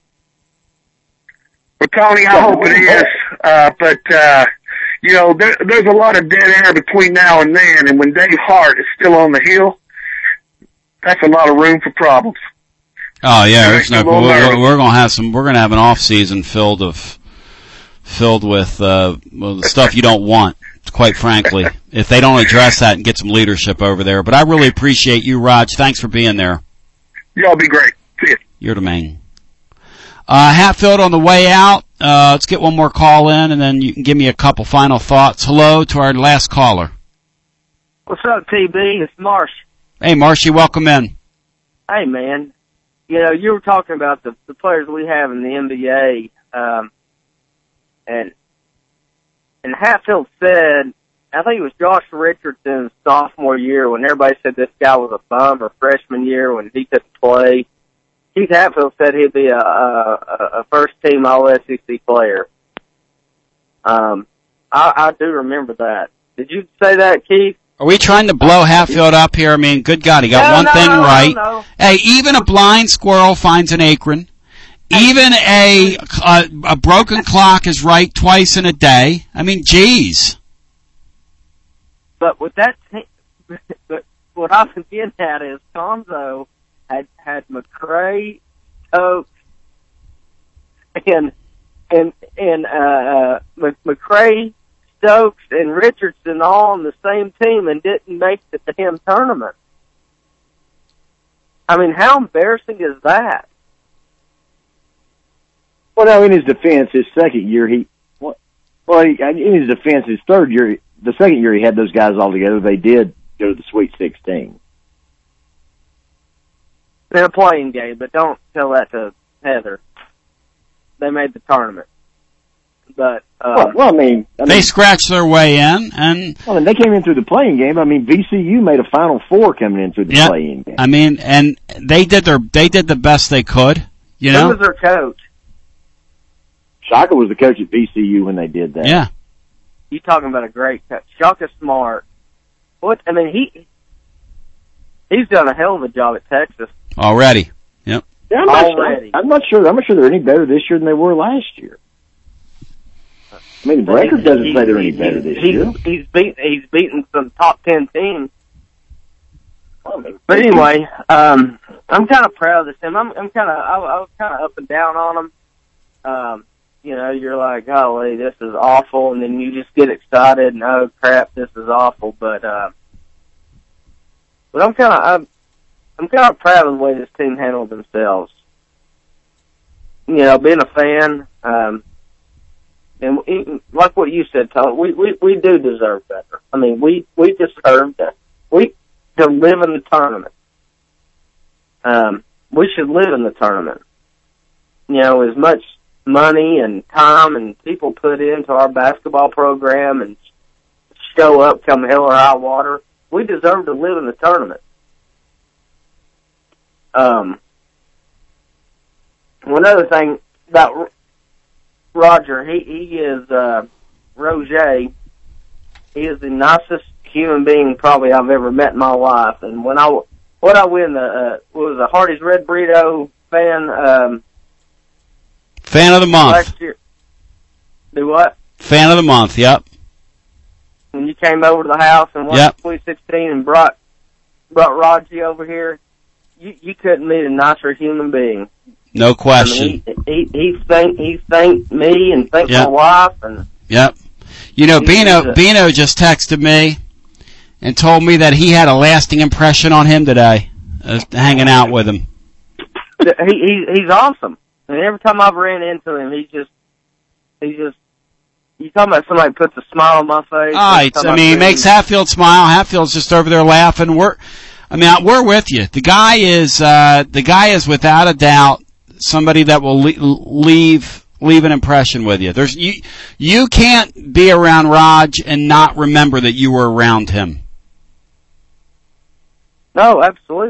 Well, Tony, I hope it is. Uh, but uh, you know, there, there's a lot of dead air between now and then, and when Dave Hart is still on the hill, that's a lot of room for problems. Oh yeah, there's no. We're, we're going to have some. We're going to have an off season filled of filled with uh, well, the stuff you don't want. Quite frankly, if they don't address that and get some leadership over there. But I really appreciate you, Raj. Thanks for being there. Y'all be great. See you. You're the man. Uh, Hatfield on the way out. Uh, let's get one more call in, and then you can give me a couple final thoughts. Hello to our last caller. What's up, T B? It's Marsh. Hey, Marshy, welcome in. Hey, man. You know, you were talking about the, the players we have in the N B A, um, and and Hatfield said, I think it was Josh Richardson's sophomore year when everybody said this guy was a bum, or freshman year when he couldn't play. Keith Hatfield said he'd be a, a, a first-team All S E C player. Um, I, I do remember that. Did you say that, Keith? Are we trying to blow Hatfield up here? I mean, good God, he got no, one no, thing no, right. No, no. Hey, even a blind squirrel finds an acorn. Even a, a a broken clock is right twice in a day. I mean, geez. But with that, t- but what I was getting at is Tomzo had had McCray, Stokes, and and and uh, uh, McCray, Stokes, and Richardson all on the same team and didn't make the damn tournament. I mean, how embarrassing is that? Well, now, in his defense, his second year, he, well, he, in his defense, his third year, the second year he had those guys all together, they did go to the Sweet sixteen. In a playing game, but don't tell that to Heather. They made the tournament. But, um, well, well, I mean, I mean, they scratched their way in, and well, and they came in through the playing game. I mean, V C U made a Final Four coming in through the yeah, playing game. I mean, and they did their they did the best they could. You know, who was their coach? Shaka was the coach at V C U when they did that. Yeah. You talking about a great coach. Shaka Smart. What, I mean, he, he's done a hell of a job at Texas. Already. Yep. Yeah, I'm not Already. Sure, I'm not sure, I'm not sure they're any better this year than they were last year. I mean, the record doesn't he, say they're he, any better this he, year. He's beat, he's beaten some top ten teams. But anyway, um, I'm kind of proud of this team. I'm, I'm kind of, I, I was kind of up and down on them. Um, you know, you're like, golly, this is awful, and then you just get excited and, oh crap, this is awful. But, uh, but I'm kind of, I'm, I'm kind of proud of the way this team handled themselves. You know, being a fan, um, and we, like what you said, Tom, we, we, we do deserve better. I mean, we, we deserve that. We, to live in the tournament. Um, we should live in the tournament. You know, as much money and time and people put into our basketball program and show up come hell or high water, we deserve to live in the tournament. Um, one other thing about Roger, he, he is, uh, Roger, he is the nicest human being probably I've ever met in my life. And when I, what I win the, uh, what was the Hardy's Red Burrito fan, um, Fan of the month. Last year. Do what? Fan of the month, yep. When you came over to the house and won yep. twenty sixteen and brought brought Raji over here, you you couldn't meet a nicer human being. No question. I mean, he, he he thanked he thanked me and thanked yep. my wife and. Yep. You know, Bino Bino just texted me and told me that he had a lasting impression on him today, uh, hanging out with him. He, he he's awesome. And every time I've ran into him, he's just, he's just, you talking about somebody puts a smile on my face. Oh, it's, I mean, he makes Hatfield smile. Hatfield's just over there laughing. We're, I mean, we're with you. The guy is, uh, the guy is without a doubt somebody that will leave, leave an impression with you. There's, you, you can't be around Raj and not remember that you were around him. No, absolutely.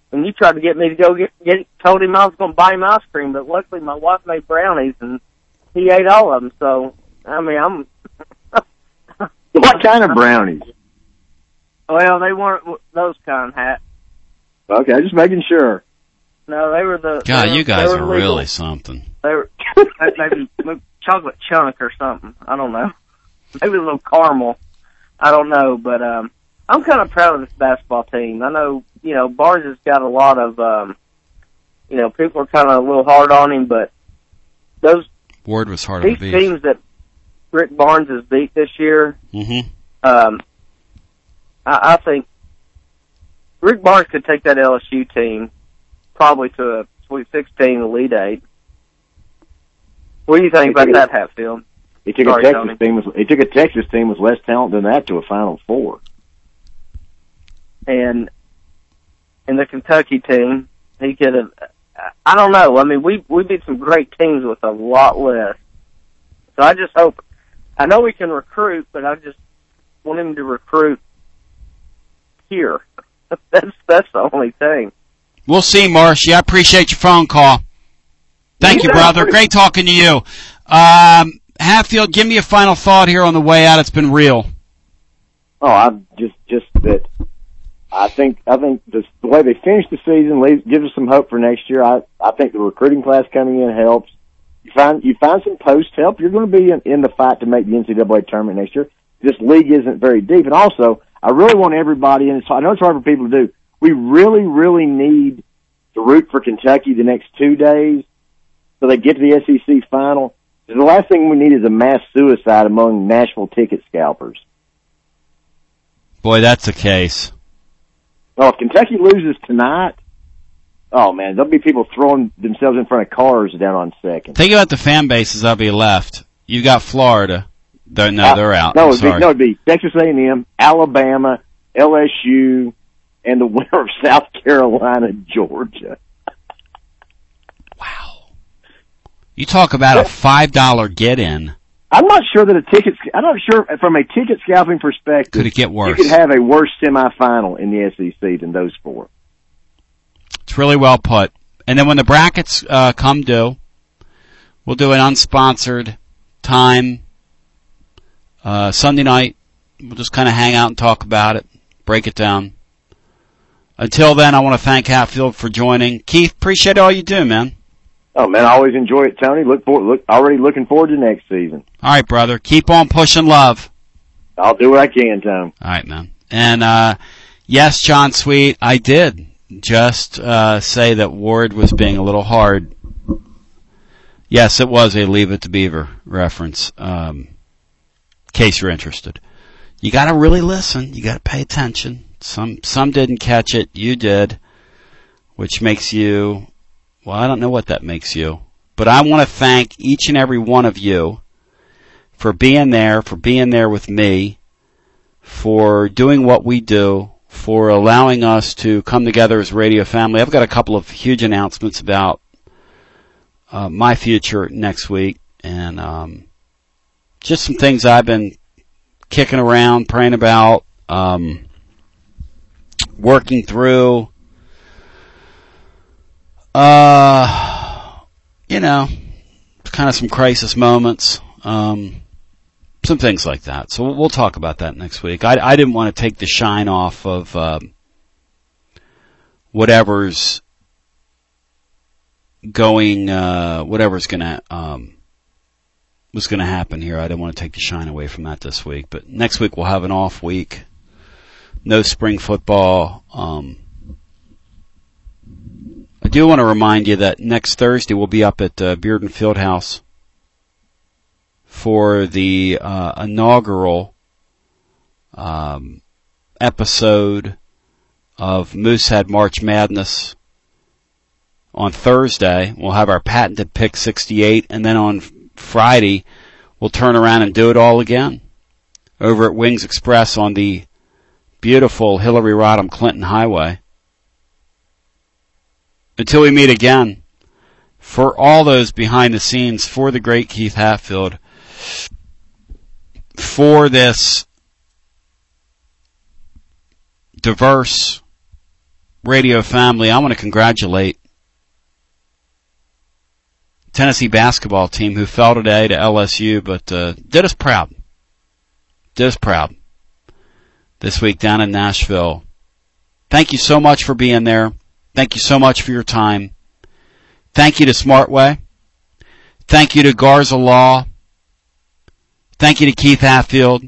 and you tried to get me to go get, get told him I was going to buy him ice cream, but luckily my wife made brownies, and he ate all of them. So, I mean, I'm... What kind of brownies? Well, they weren't those kind, Hat. Okay, just making sure. No, they were the... God, were, you guys are legal. really something. They were maybe, maybe chocolate chunk or something. I don't know. Maybe a little caramel. I don't know, but um, I'm kind of proud of this basketball team. I know, you know, Barnes has got a lot of, um, you know, people are kind of a little hard on him, but those Ward was hard on these the beef. teams that Rick Barnes has beat this year, mm-hmm. um, I, I think Rick Barnes could take that L S U team probably to a Sweet sixteen, Elite Eight. What do you think about that, Hatfield? He took Sorry, a Texas Tony. team. With, he took a Texas team with less talent than that to a Final Four. And and the Kentucky team, he could have. I don't know. I mean, we we beat some great teams with a lot less. So I just hope. I know we can recruit, but I just want him to recruit here. That's that's the only thing. We'll see, Marshy. I appreciate your phone call. Thank you, brother. Great talking to you. Um, Hatfield, give me a final thought here on the way out. It's been real. Oh, I just just that. I think I think the, the way they finished the season leaves, gives us some hope for next year. I I think the recruiting class coming in helps. You find you find some post help. You're going to be in, in the fight to make the N C double A tournament next year. This league isn't very deep, and also I really want everybody. And it's, I know it's hard for people to do. We really, really need to root for Kentucky the next two days so they get to the S E C final. The last thing we need is a mass suicide among Nashville ticket scalpers. Boy, that's the case. Oh, if Kentucky loses tonight, oh man, there'll be people throwing themselves in front of cars down on second. Think about the fan bases that'll be left. You got Florida. They're, no, uh, they're out. No, I'm it'd be, sorry. no, it'd be Texas A and M, Alabama, L S U, and the winner of South Carolina, Georgia. Wow. You talk about a five dollar get-in. I'm not sure that a ticket, I'm not sure from a ticket scalping perspective. Could it get worse? You could have a worse semifinal in the S E C than those four. It's really well put. And then when the brackets uh, come due, we'll do an unsponsored time uh, Sunday night. We'll just kind of hang out and talk about it, break it down. Until then, I want to thank Hatfield for joining. Keith, appreciate all you do, man. Oh man, I always enjoy it, Tony. Look forward, look, already looking forward to next season. All right, brother. Keep on pushing love. I'll do what I can, Tom. All right, man. And, uh, yes, John Sweet, I did just, uh, say that Ward was being a little hard. Yes, it was a Leave It to Beaver reference, um, in case you're interested. You gotta really listen. You gotta pay attention. Some, some didn't catch it. You did, which makes you, well, I don't know what that makes you, but I want to thank each and every one of you for being there, for being there with me, for doing what we do, for allowing us to come together as a radio family. I've got a couple of huge announcements about uh, my future next week, and um, just some things I've been kicking around, praying about, um, working through. Uh, you know, kind of some crisis moments, um, some things like that. So we'll talk about that next week. I, I didn't want to take the shine off of um, whatever's going, uh, whatever's gonna um, was gonna happen here. I didn't want to take the shine away from that this week. But next week we'll have an off week. No spring football. Um, I do want to remind you that next Thursday we'll be up at uh, Bearden Fieldhouse for the uh, inaugural um, episode of Moosehead March Madness. On Thursday, we'll have our patented Pick sixty-eight, and then on Friday, we'll turn around and do it all again over at Wings Express on the beautiful Hillary Rodham Clinton Highway. Until we meet again, for all those behind the scenes, for the great Keith Hatfield, for this diverse radio family, I want to congratulate Tennessee basketball team who fell today to L S U, but uh, did us proud. Did us proud this week down in Nashville. Thank you so much for being there. Thank you so much for your time. Thank you to Smartway. Thank you to Garza Law. Thank you to Keith Hatfield.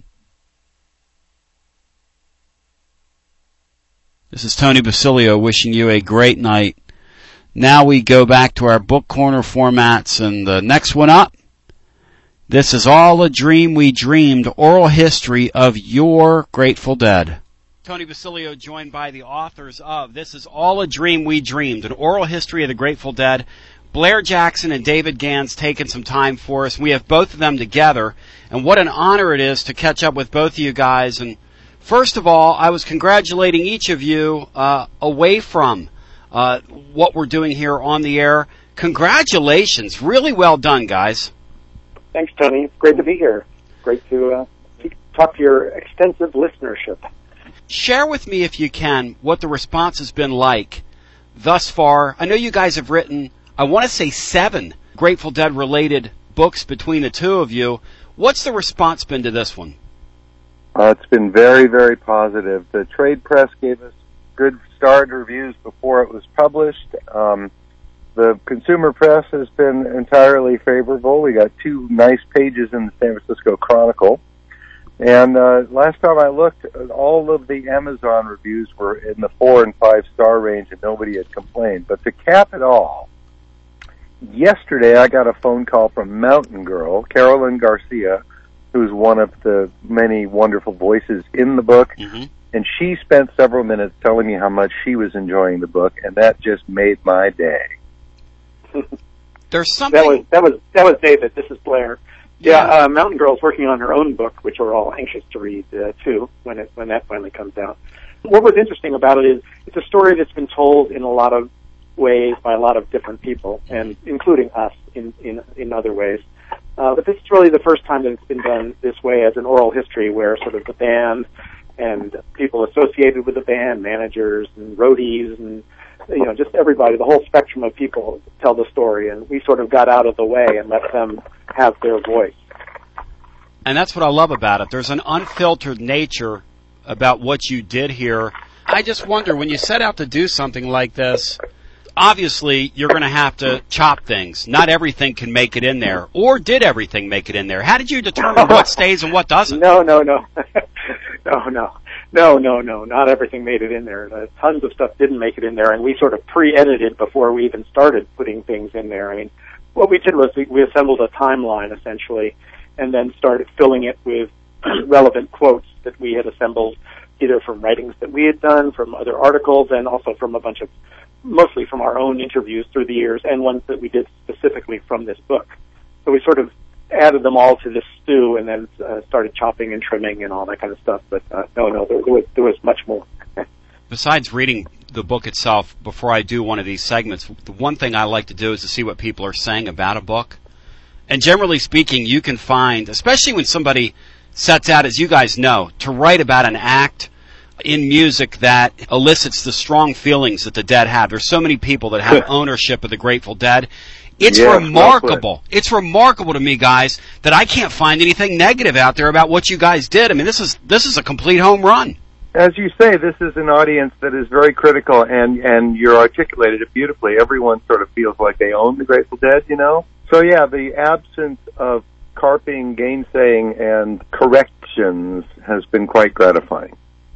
This is Tony Basilio wishing you a great night. Now we go back to our book corner formats, and the next one up, This Is All a Dream We Dreamed, Oral History of Your Grateful Dead. Tony Basilio joined by the authors of This Is All a Dream We Dreamed, an oral history of the Grateful Dead. Blair Jackson and David Gans taking some time for us. We have both of them together, and what an honor it is to catch up with both of you guys. And first of all, I was congratulating each of you uh, away from uh, what we're doing here on the air. Congratulations. Really well done, guys. Thanks, Tony. It's great to be here. Great to uh, talk to your extensive listenership. Share with me, if you can, what the response has been like thus far. I know you guys have written, I want to say seven Grateful Dead-related books between the two of you. What's the response been to this one? Uh, it's been very, very positive. The trade press gave us good starred reviews before it was published. Um, the consumer press has been entirely favorable. We got two nice pages in the San Francisco Chronicle. And uh, last time I looked, all of the Amazon reviews were in the four and five star range, and nobody had complained. But to cap it all, yesterday I got a phone call from Mountain Girl, Carolyn Garcia, who's one of the many wonderful voices in the book, mm-hmm. and she spent several minutes telling me how much she was enjoying the book, and that just made my day. There's something that was that was that was David. This is Blair. Yeah, uh, Mountain Girl's working on her own book, which we're all anxious to read uh, too when it when that finally comes out. What was interesting about it is it's a story that's been told in a lot of ways by a lot of different people, and including us in in in other ways. Uh, but this is really the first time that it's been done this way as an oral history, where sort of the band and people associated with the band, managers and roadies and, you know, just everybody, the whole spectrum of people tell the story, and we sort of got out of the way and let them have their voice. And that's what I love about it. There's an unfiltered nature about what you did here. I just wonder, when you set out to do something like this, obviously you're going to have to chop things. Not everything can make it in there. Or did everything make it in there? How did you determine what stays and what doesn't? No, no, no. no, no. No, no, no. Not everything made it in there. Uh, tons of stuff didn't make it in there, and we sort of pre-edited before we even started putting things in there. I mean, what we did was we, we assembled a timeline, essentially, and then started filling it with relevant quotes that we had assembled either from writings that we had done, from other articles, and also from a bunch of, mostly from our own interviews through the years, and ones that we did specifically from this book. So we sort of added them all to this stew and then uh, started chopping and trimming and all that kind of stuff. But uh, no, no, there, there, was, there was much more. Besides reading the book itself, before I do one of these segments, the one thing I like to do is to see what people are saying about a book. And generally speaking, you can find, especially when somebody sets out, as you guys know, to write about an act in music that elicits the strong feelings that the Dead have. There's so many people that have ownership of the Grateful Dead. It's yeah, remarkable. It's remarkable to me, guys, that I can't find anything negative out there about what you guys did. I mean, this is this is a complete home run. As you say, this is an audience that is very critical, and and you articulated it beautifully. Everyone sort of feels like they own the Grateful Dead, you know? So, yeah, the absence of carping, gainsaying, and corrections has been quite gratifying.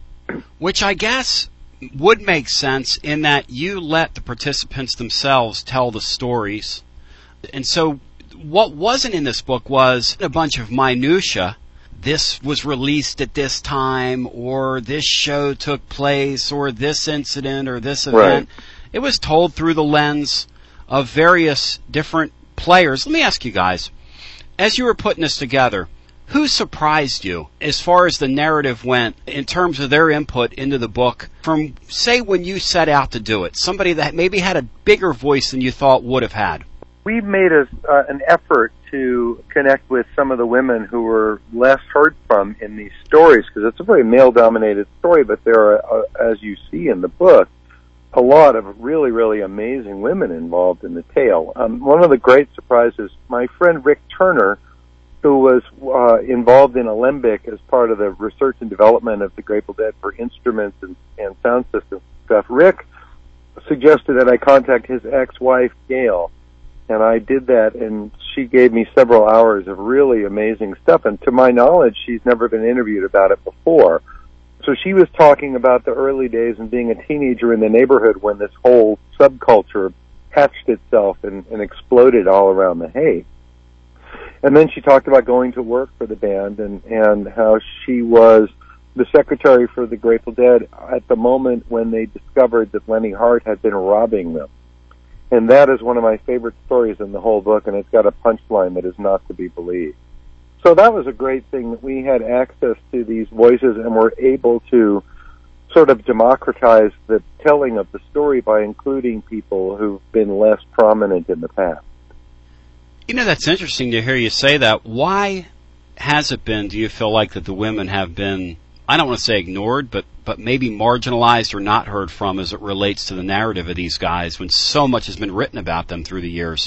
Which I guess would make sense in that you let the participants themselves tell the stories. And so what wasn't in this book was a bunch of minutia. This was released at this time, or this show took place, or this incident, or this event. Right. It was told through the lens of various different players. Let me ask you guys, as you were putting this together, who surprised you as far as the narrative went in terms of their input into the book from, say, when you set out to do it? Somebody that maybe had a bigger voice than you thought would have had. We made a, uh, an effort to connect with some of the women who were less heard from in these stories, because it's a very male-dominated story, but there are, uh, as you see in the book, a lot of really, really amazing women involved in the tale. Um, one of the great surprises, my friend Rick Turner, who was uh, involved in Alembic as part of the research and development of the Grateful Dead for instruments and, and sound system stuff, Rick suggested that I contact his ex-wife, Gail, and I did that, and she gave me several hours of really amazing stuff, and to my knowledge, she's never been interviewed about it before. So she was talking about the early days and being a teenager in the neighborhood when this whole subculture hatched itself and, and exploded all around the hay. And then she talked about going to work for the band and, and how she was the secretary for the Grateful Dead at the moment when they discovered that Lenny Hart had been robbing them. And that is one of my favorite stories in the whole book, and it's got a punchline that is not to be believed. So that was a great thing that we had access to these voices and were able to sort of democratize the telling of the story by including people who've been less prominent in the past. You know, that's interesting to hear you say that. Why has it been, do you feel like, that the women have been, I don't want to say ignored, but, but maybe marginalized or not heard from as it relates to the narrative of these guys when so much has been written about them through the years?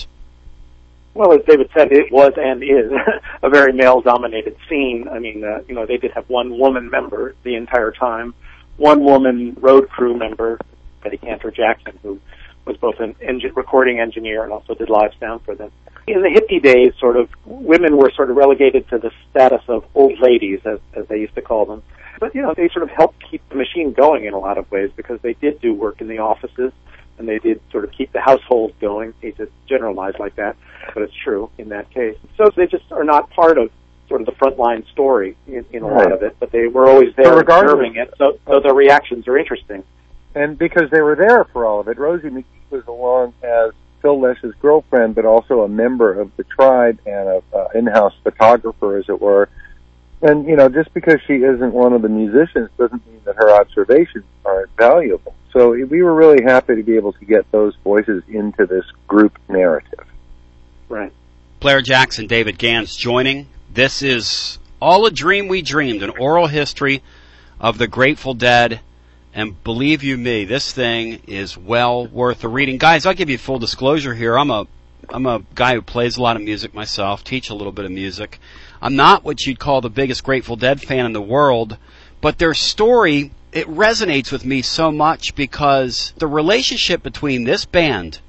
Well, as David said, it was and is a very male-dominated scene. I mean, uh, you know, they did have one woman member the entire time, one woman road crew member, Betty Cantor Jackson, who was both an engine, recording engineer and also did live sound for them. In the hippie days, sort of, women were sort of relegated to the status of old ladies, as, as they used to call them. But, you know, they sort of helped keep the machine going in a lot of ways because they did do work in the offices and they did sort of keep the household going. I hate to generalize like that, but it's true in that case. So they just are not part of sort of the frontline story in, in a right. lot of it, but they were always there so observing it, so, so the reactions are interesting. And because they were there for all of it, Rosie McGee was along as Phil Lesh's girlfriend, but also a member of the tribe and an uh, in-house photographer, as it were. And, you know, just because she isn't one of the musicians doesn't mean that her observations aren't valuable. So we were really happy to be able to get those voices into this group narrative. Right. Blair Jackson, David Gans joining. This is All a Dream We Dreamed, an oral history of the Grateful Dead. And believe you me, this thing is well worth the reading. Guys, I'll give you full disclosure here. I'm a I'm a guy who plays a lot of music myself, teach a little bit of music. I'm not what you'd call the biggest Grateful Dead fan in the world, but their story, it resonates with me so much because the relationship between this band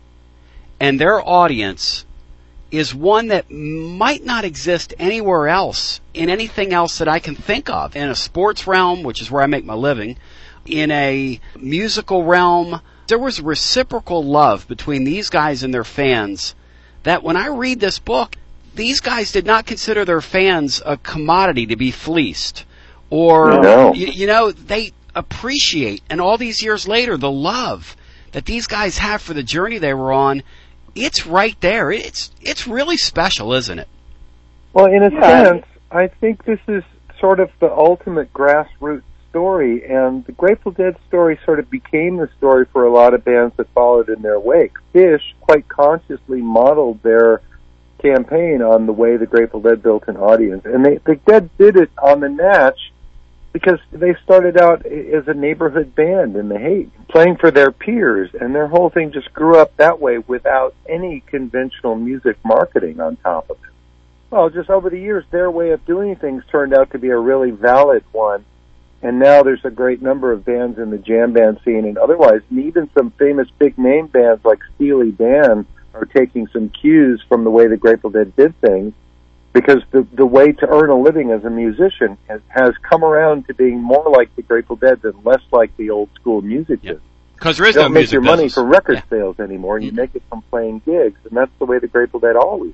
and their audience is one that might not exist anywhere else, in anything else that I can think of. In a sports realm, which is where I make my living, in a musical realm, there was reciprocal love between these guys and their fans that when I read this book, these guys did not consider their fans a commodity to be fleeced. Or, no. you, you know, they appreciate, and all these years later, the love that these guys have for the journey they were on, it's right there. It's it's really special, isn't it? Well, in a Yeah. sense, I think this is sort of the ultimate grassroots story, and the Grateful Dead story sort of became the story for a lot of bands that followed in their wake. Phish quite consciously modeled their campaign on the way the Grateful Dead built an audience, and they, the Dead did it on the Natch because they started out as a neighborhood band in the Haight, playing for their peers, and their whole thing just grew up that way without any conventional music marketing on top of it. Well, just over the years, their way of doing things turned out to be a really valid one, and now there's a great number of bands in the jam band scene and otherwise, and even some famous big-name bands like Steely Dan are taking some cues from the way the Grateful Dead did things, because the the way to earn a living as a musician has, has come around to being more like the Grateful Dead than less like the old school music Yeah. business. Because there is You no don't make music your money business. for record Yeah. sales anymore, and you Mhm. make it from playing gigs, and that's the way the Grateful Dead always.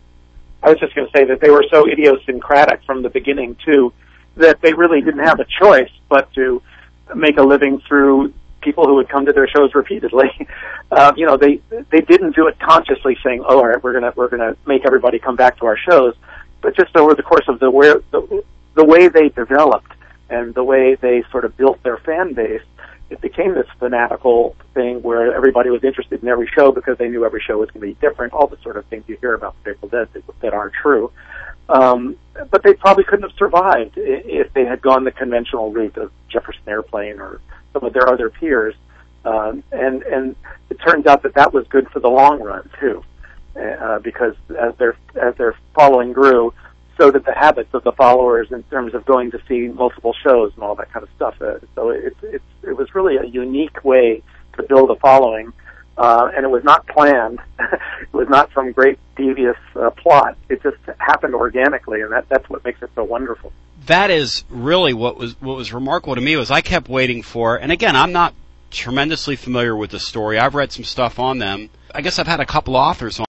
I was just going to say that they were so idiosyncratic from the beginning, too, that they really didn't have a choice but to make a living through people who would come to their shows repeatedly. Uh, you know, they they didn't do it consciously, saying, "Oh, all right, we're gonna we're gonna make everybody come back to our shows," but just over the course of the where the, the way they developed and the way they sort of built their fan base, it became this fanatical thing where everybody was interested in every show because they knew every show was going to be different. All the sort of things you hear about the Grateful Dead that, that are true. Um, but they probably couldn't have survived if they had gone the conventional route of Jefferson Airplane or some of their other peers. Um, and, and it turns out that that was good for the long run too, uh, because as their, as their following grew, so did the habits of the followers in terms of going to see multiple shows and all that kind of stuff. Uh, so it, it, it was really a unique way to build a following, uh, and it was not planned. It was not some great devious uh, plot. It just happened organically, and that, that's what makes it so wonderful. That is really what was what was remarkable to me was I kept waiting for, and again, I'm not tremendously familiar with the story. I've read some stuff on them. I guess I've had a couple authors on